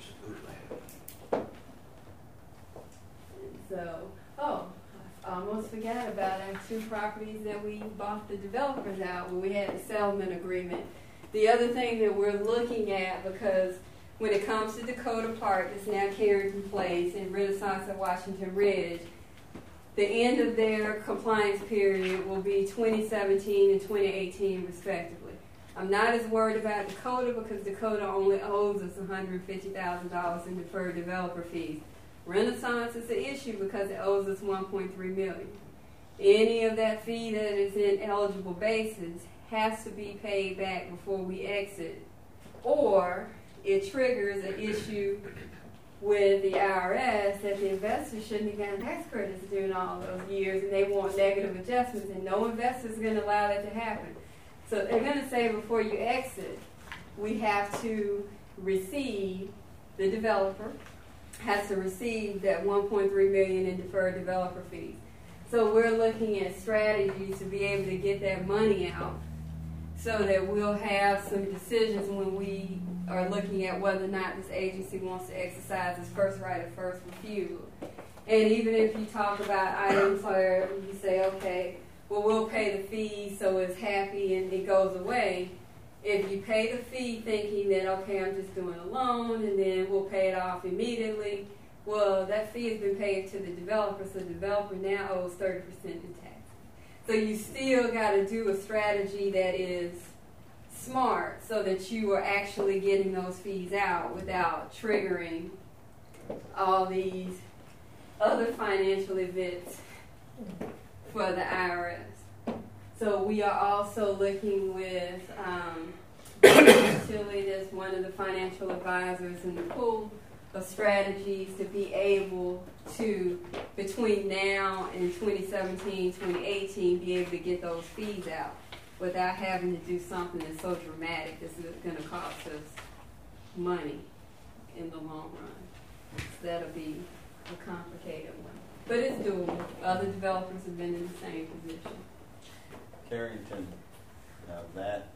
So, I almost forgot about our 2 properties that we bought the developers out when we had the settlement agreement. The other thing that we're looking at, because when it comes to Dakota Park, that's now Carrington Place, and Renaissance at Washington Ridge, the end of their compliance period will be 2017 and 2018 respectively. I'm not as worried about Dakota because Dakota only owes us $150,000 in deferred developer fees. Renaissance is an issue because it owes us $1.3 million. Any of that fee that is in eligible basis has to be paid back before we exit, or it triggers an issue with the IRS that the investors shouldn't have gotten tax credits during all those years, and they want negative adjustments, and no investor is going to allow that to happen. So they're going to say before you exit, we have to receive, the developer has to receive that $1.3 million in deferred developer fees. So we're looking at strategies to be able to get that money out so that we'll have some decisions when we are looking at whether or not this agency wants to exercise its first right of first refusal. And even if you talk about items where you say, okay, well, we'll pay the fee so it's happy and it goes away. If you pay the fee thinking that, okay, I'm just doing a loan and then we'll pay it off immediately, well, that fee has been paid to the developer, so the developer now owes 30% in tax. So you still got to do a strategy that is smart so that you are actually getting those fees out without triggering all these other financial events for the IRS. So we are also looking with Tilly, that's one of the financial advisors in the pool, of strategies to be able to, between now and 2017, 2018, be able to get those fees out without having to do something that's so dramatic that's going to cost us money in the long run. So that'll be a complicated one. But it's doable. Other developers have been in the same position. Carrington, now that's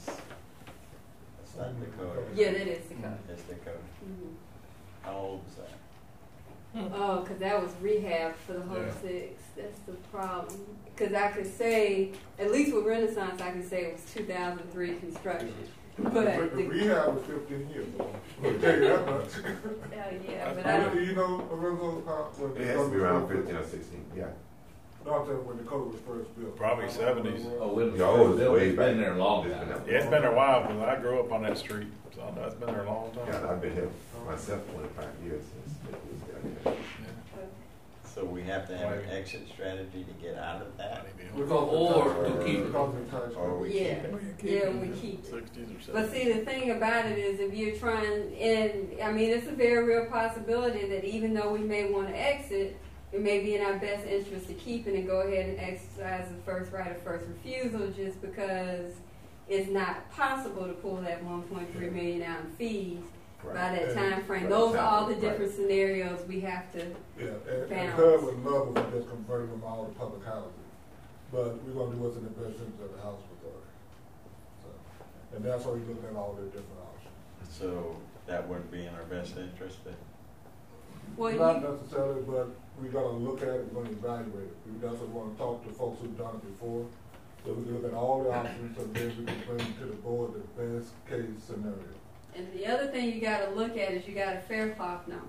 not Dakota. Yeah, that is Dakota. That's Dakota. Mm-hmm. How old was that? Oh, because that was rehab for the whole 6. That's the problem. Because I could say, at least with Renaissance, I could say it was 2003 construction. But the rehab was 15 years old. I'll tell you that much. Yeah, but I don't. Do you know, Lorenzo, It has to be around 15 or 16, yeah. No, I'm saying when the code was first built. Probably 70s. Oh, when No, it was way it's back. been there a long It's time. been there. Yeah, it's been there a while because I grew up on that street, so I know it's been there a long time. Yeah, I've been here myself 25 years since it was down here. So we have to have an exit strategy to get out of that? Or to keep it. Or we Yeah, keep it? yeah, we keep it. 60s or 70s. But see, the thing about it is if you're trying, and I mean, it's a very real possibility that even though we may want to exit, it may be in our best interest to keep it and go ahead and exercise the first right of first refusal just because it's not possible to pull that $1.3 million out in fees by that time frame. Those are all the different scenarios we have to And balance. her would love if we just converted them all to public housing. But we're going to do what's in the best interest of the house authority. So, and that's why we're looking at all the different options. So that wouldn't be in our best interest then? Well, Not necessarily, but we got to look at it, we're going to evaluate it. We definitely want to talk to folks who've done it before. So we can look at all the options and then we can bring to the board the best case scenario. and the other thing you got to look at is you got a Faircloth number.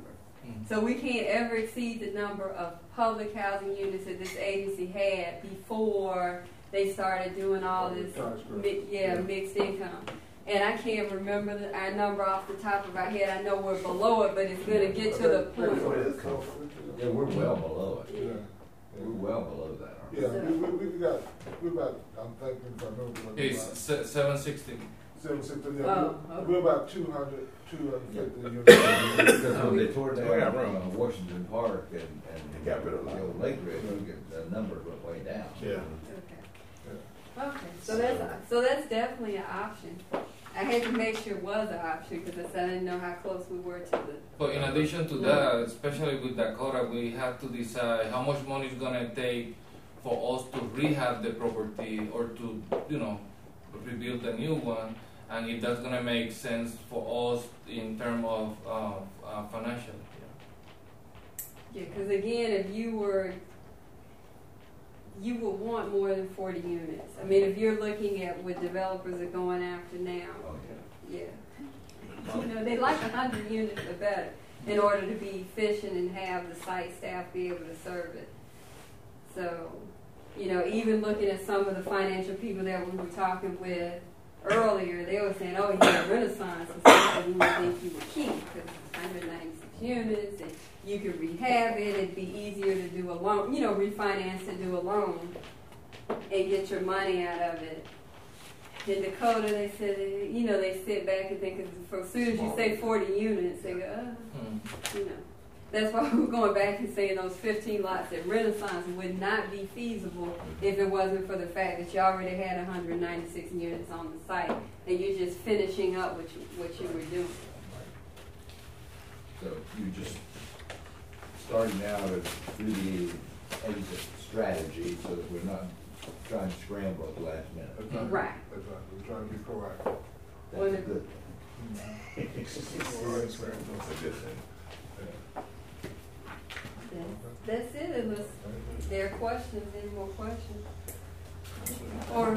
So we can't ever exceed the number of public housing units that this agency had before they started doing all this mixed income. And I can't remember our number off the top of our head. I know we're below it, but it's going to get to the point. Yeah, we're well below it. Yeah. We're well below that, aren't we? Yeah, we're about, I'm thinking if I remember. It's 760. 760, Oh, okay. we're about 200, 250 units. Because when they tore down Washington Park and got rid of the old Lake Ridge, the numbers went way down. Yeah. Okay, so that's definitely an option. I had to make sure it was an option because I didn't know how close we were to the. But in addition to that, especially with Dakota, we have to decide how much money is gonna take for us to rehab the property or to, rebuild a new one, and if that's gonna make sense for us in terms of financial. Yeah, because again, if you would want more than 40 units. I mean, if you're looking at what developers are going after now, Oh, yeah. They like 100 units or better in order to be efficient and have the site staff be able to serve it. So, even looking at some of the financial people that we were talking with earlier, they were saying, oh, yeah, Renaissance is something we would think you would keep because it's 196 units and you could rehab it. It'd be easier to do a loan, refinance to do a loan and get your money out of it. In Dakota, they said, they sit back and think, because as soon as you say 40 units, they go, That's why we're going back and saying those 15 lots at Renaissance would not be feasible if it wasn't for the fact that you already had 196 units on the site and you're just finishing up what you were doing. So you just starting out to do the exit strategy so that we're not trying to scramble at the last minute. Exactly. Right. Exactly. We're trying to be proactive. That's a good That's a good thing. That's it, unless there are questions, any more questions? Or,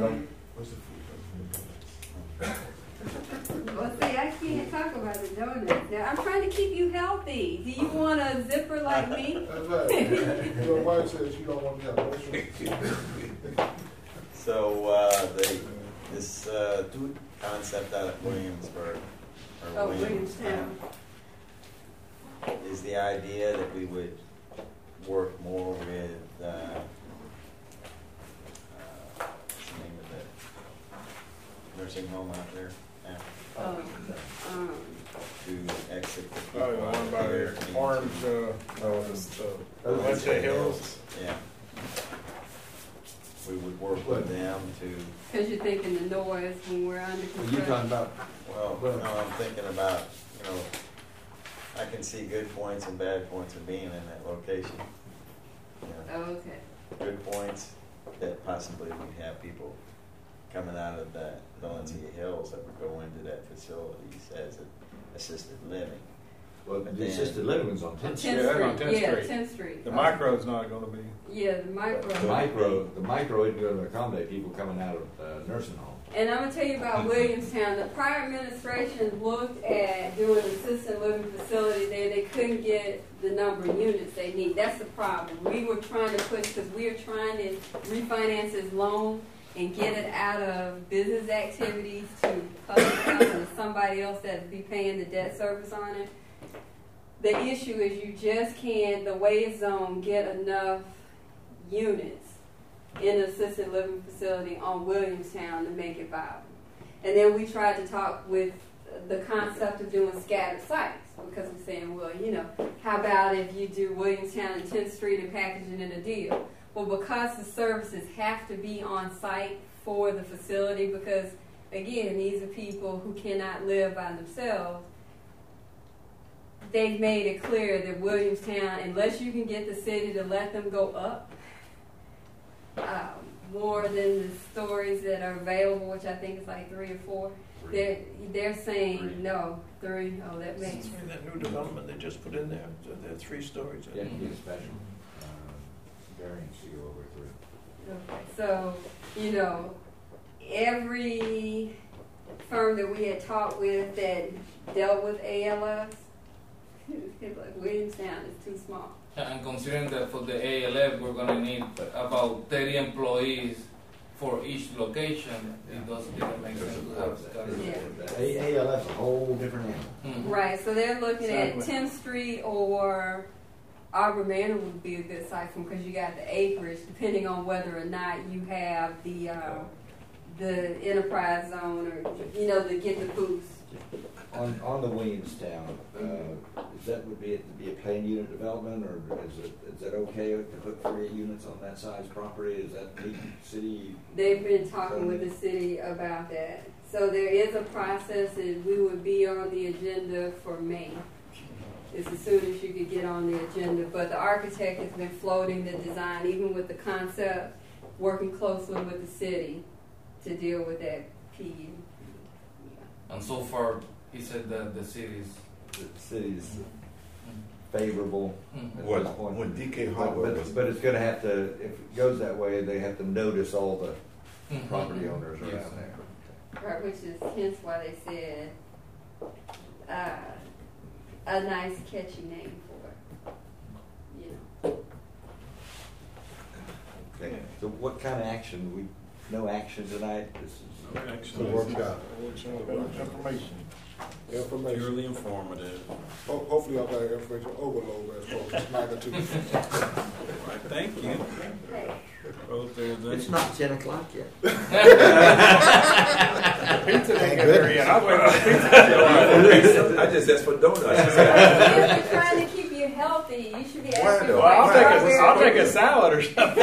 well, see, I can't talk about the donuts now. I'm trying to keep you healthy. Do you want a zipper like me? That's right. Your wife says you don't want to have no sugar. So this concept out of Williamsburg, or Williamstown, is the idea that we would work more with what's the name of that nursing home out there now, to exit the people The one out by there the into- orange, Valencia Hills. Yeah. We would work with them to, because you're thinking the noise when we're under construction. You're talking about, no, I'm thinking about, I can see good points and bad points of being in that location. Oh, okay. Good points that possibly we'd have people coming out of that Valencia Hills that would go into that facilities as an assisted living. well, But the then- assisted living was on 10th 10th Street. Yeah, Street. on 10th Yeah, Street. 10th Street. The micro's not going to be. Yeah, the micro. The micro isn't going to accommodate people coming out of nursing home. And I'm going to tell you about Williamstown. The prior administration looked at doing an assisted living facility there. They couldn't get the number of units they need. That's the problem. We were trying to because we are trying to refinance his loan and get it out of business activities to public housing to somebody else that'd be paying the debt service on it. The issue is you just can't, the way it's zoned, get enough units in an assisted living facility on Williamstown to make it viable. And then we tried to talk with the concept of doing scattered sites because we're saying, well, how about if you do Williamstown and 10th Street and packaging in a deal? Well, because the services have to be on site for the facility because, again, these are people who cannot live by themselves. They've made it clear that Williamstown, unless you can get the city to let them go up, more than the stories that are available, which I think is like 3 or 4, they're saying no, 3. Oh, that makes That new development they just put in there, so there are 3 stories. You have to get a special variance to go over 3. Okay. So, every firm that we had talked with that dealt with ALS, like Williamstown is too small. And considering that for the ALF we're gonna need about 30 employees for each location, it doesn't make sense to have ALF is a whole different animal. Mhm. Right, so they're looking at Exactly. 10th Street or Arbor Manor would be a good site for them because you got the acreage, depending on whether or not you have the enterprise zone or, to get the boost. On the Williamstown, that would be a planned unit development, or is that okay to put 3 units on that size property? Is that the city? They've been talking with the city about that. So there is a process, and we would be on the agenda for May. It's as soon as you could get on the agenda. But the architect has been floating the design, even with the concept, working closely with the city to deal with that PU. And so far, he said that the city's City's favorable Mhm. at What, this point. when DK Hardware was, But it's going to have to, if it goes that way, they have to notice all the Mhm. property owners Yes. around there. Right, which is hence why they said a nice catchy name for it. Okay. So what kind of action? No action tonight? This is It's a workshop. Information. Purely informative. Hopefully I'll have information overload as far as magnitude. Right, thank you. Hey, Well, if there's any- It's not 10 o'clock yet. Pizza didn't get there yet. I was waiting for the pizza. I just asked for donuts. if you're trying to keep you healthy, you should be asking Well, for I'll take a salad or something.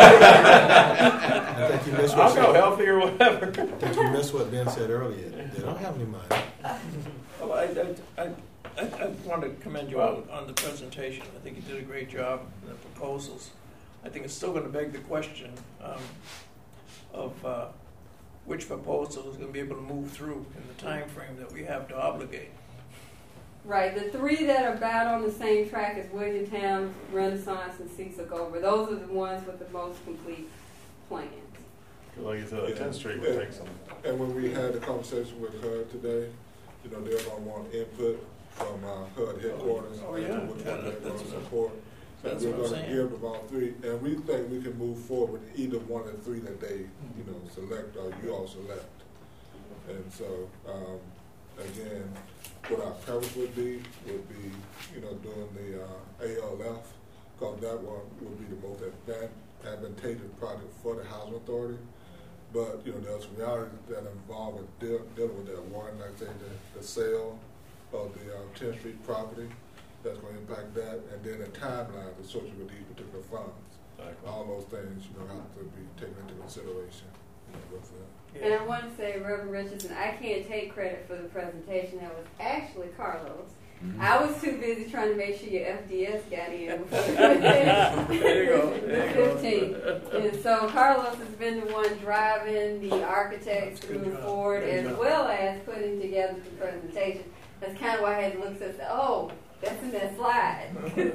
I think you missed I'll go what, healthy or whatever. I think you missed what Ben said earlier. They don't have any money. Well, I want to commend you on the presentation. I think you did a great job in the proposals. I think it's still going to beg the question of which proposal is going to be able to move through in the time frame that we have to obligate. Right, the 3 that are about on the same track as Williamstown, Renaissance, and Cecil Gover. Those are the ones with the most complete plans. Like you said, 10th Street would take some. And when we had the conversation with HUD today, they're going to want input from HUD headquarters. Oh, yeah. as to which one they're going to support. And That's we're what I'm going to saying. give them all 3. And we think we can move forward with either one of the 3 that they, select or you all select. And so, again, what our preference would be, doing the ALF, because that one would be the most advantageous project for the housing authority. But, there's some realities that involve with dealing with that. One, like I say, the sale of the 10th Street property, that's going to impact that, and then the timeline associated with these particular funds. All those things, have to be taken into consideration with that. And I want to say, Reverend Richardson, I can't take credit for the presentation. That was actually Carlos. Mm-hmm. I was too busy trying to make sure your FDS got in before There you go. There you go. 15. And so Carlos has been the one driving the architects to Good move job. forward, Good as job. well as putting together the presentation. That's kind of why I had to look and say, oh, that's in that slide.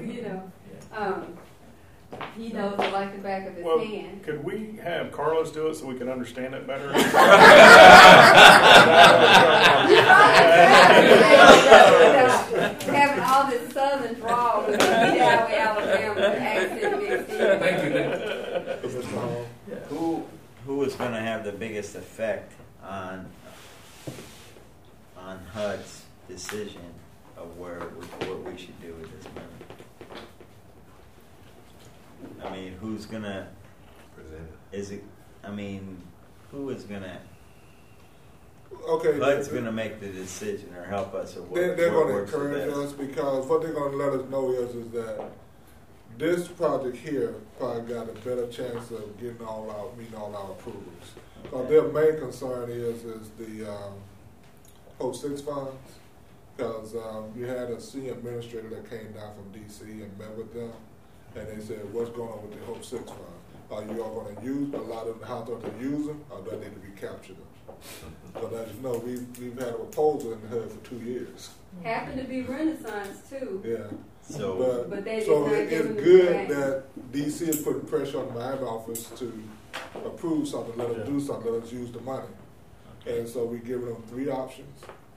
He knows it like the back of his Well, hand. could we have Carlos do it so we can understand it better? Having all this southern drawl with Delaware, Alabama, the accent mixed in. Thank you. Mr. Hall? Who is going to have the biggest effect on HUD's decision of what we should do with this money? I mean, who's going to? Is it? I mean, who is going to? Okay. HUD's going to make the decision or help us, or what? They're what going to works the encourage best? us, because what they're going to let us know is that this project here probably got a better chance of meeting all our approvals. Because their main concern is the Hope 6 funds. Because you had a senior administrator that came down from D.C. and met with them, and they said, "What's going on with the Hope 6 funds? Are you all going to use allow them how to use them, or do I need to recapture them?" But as you know, we've had a proposal in the HUD for 2 years. Happened to be Renaissance too. Yeah. So, But they So did not it's give them the good grant. that DC is putting pressure on the Miami office to approve something, let us do something, let us use the money. And so we're giving them 3 options.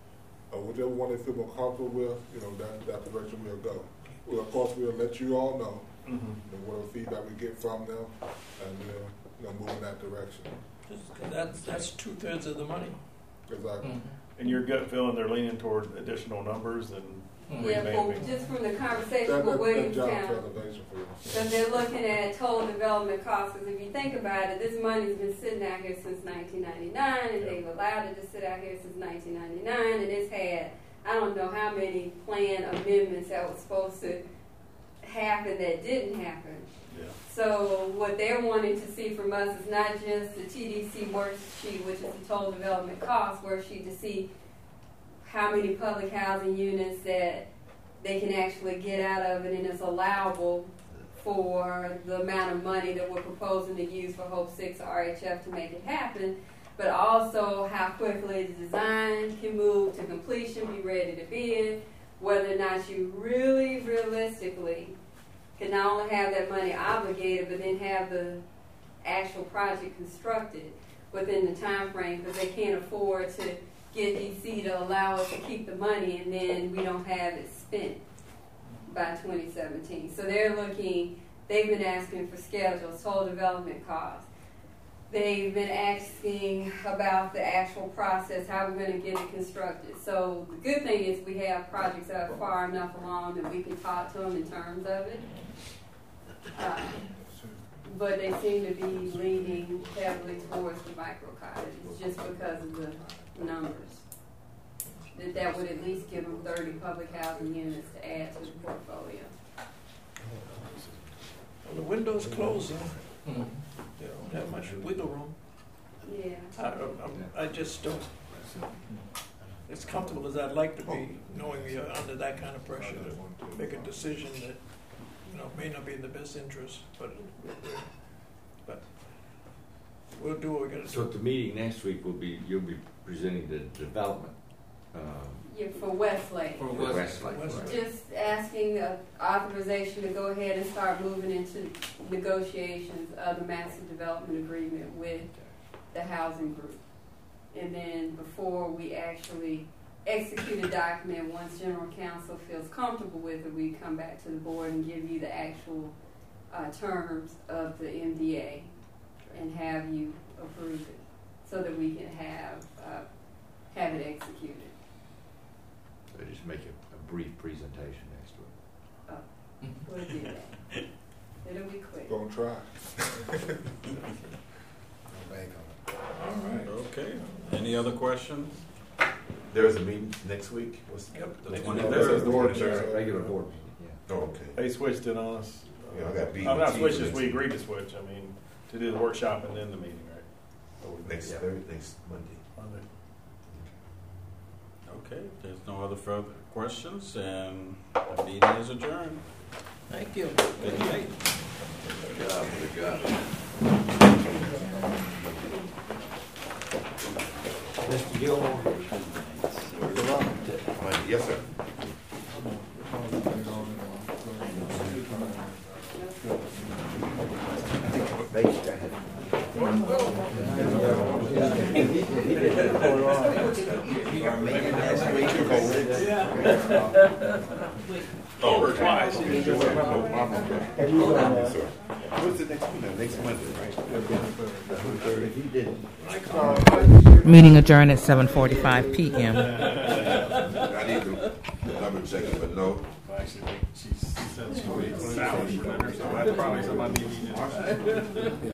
whichever one they feel more comfortable with, that direction we'll go. Well, of course, we'll let you all know whatever feedback we get from them, and we'll move in that direction. That's 2/3 of the money. Exactly. And your gut feeling they're leaning toward additional numbers and just from the conversation with Williamstown, because they're looking at total development costs. Because if you think about it, this money's been sitting out here since 1999, and they've allowed it to sit out here since 1999, and it's had, I don't know how many plan amendments that was supposed to happen that didn't happen. Yeah. So what they're wanting to see from us is not just the TDC worksheet, which is the total development cost worksheet, to see how many public housing units that they can actually get out of it and is allowable for the amount of money that we're proposing to use for Hope 6 RHF to make it happen, but also how quickly the design can move to completion, be ready to bid, whether or not you really realistically can not only have that money obligated, but then have the actual project constructed within the time frame, because they can't afford to get DC to allow us to keep the money and then we don't have it spent by 2017. So they've been asking for schedules, total development costs. They've been asking about the actual process, how we're going to get it constructed. So the good thing is we have projects that are far enough along that we can talk to them in terms of it. But they seem to be leaning heavily towards the micro cottages just because of the numbers. That would at least give them 30 public housing units to add to the portfolio. Well, the window's closed, they don't have much wiggle room. Yeah. I just don't, as comfortable as I'd like to be, knowing we are under that kind of pressure to make a decision that may not be in the best interest, but we'll do what we're going to do. So at the meeting next week, you'll be presenting the development. For Westlake. For Westlake. Right. Just asking authorization to go ahead and start moving into negotiations of the master development agreement with the housing group. And then before we actually execute a document, once General Counsel feels comfortable with it, we come back to the board and give you the actual terms of the MDA and have you approve it so that we can have it executed. So just make a brief presentation next week. Oh, we'll do that. It'll be quick. Gonna try. All right. Okay. Any other questions? There's a meeting next week? The next 23rd. This is the Regular board meeting, yeah. Oh, okay. They switched it on us. Yeah, I got beat. I'm not switched as we agreed to switch. I mean, to do the workshop and then the meeting, right? Next Monday. Okay, there's no other further questions, and the meeting is adjourned. Thank you. Good night. Good job. Good job. Mr. Gilmore. Yes, sir. Over twice. No problem. Sir. What's the next one? Next Monday, right? Meeting adjourned at 7:45 p.m. I need to double check it, but no. Actually, she said she waited 6 hours for dinner, so that's probably somebody needed.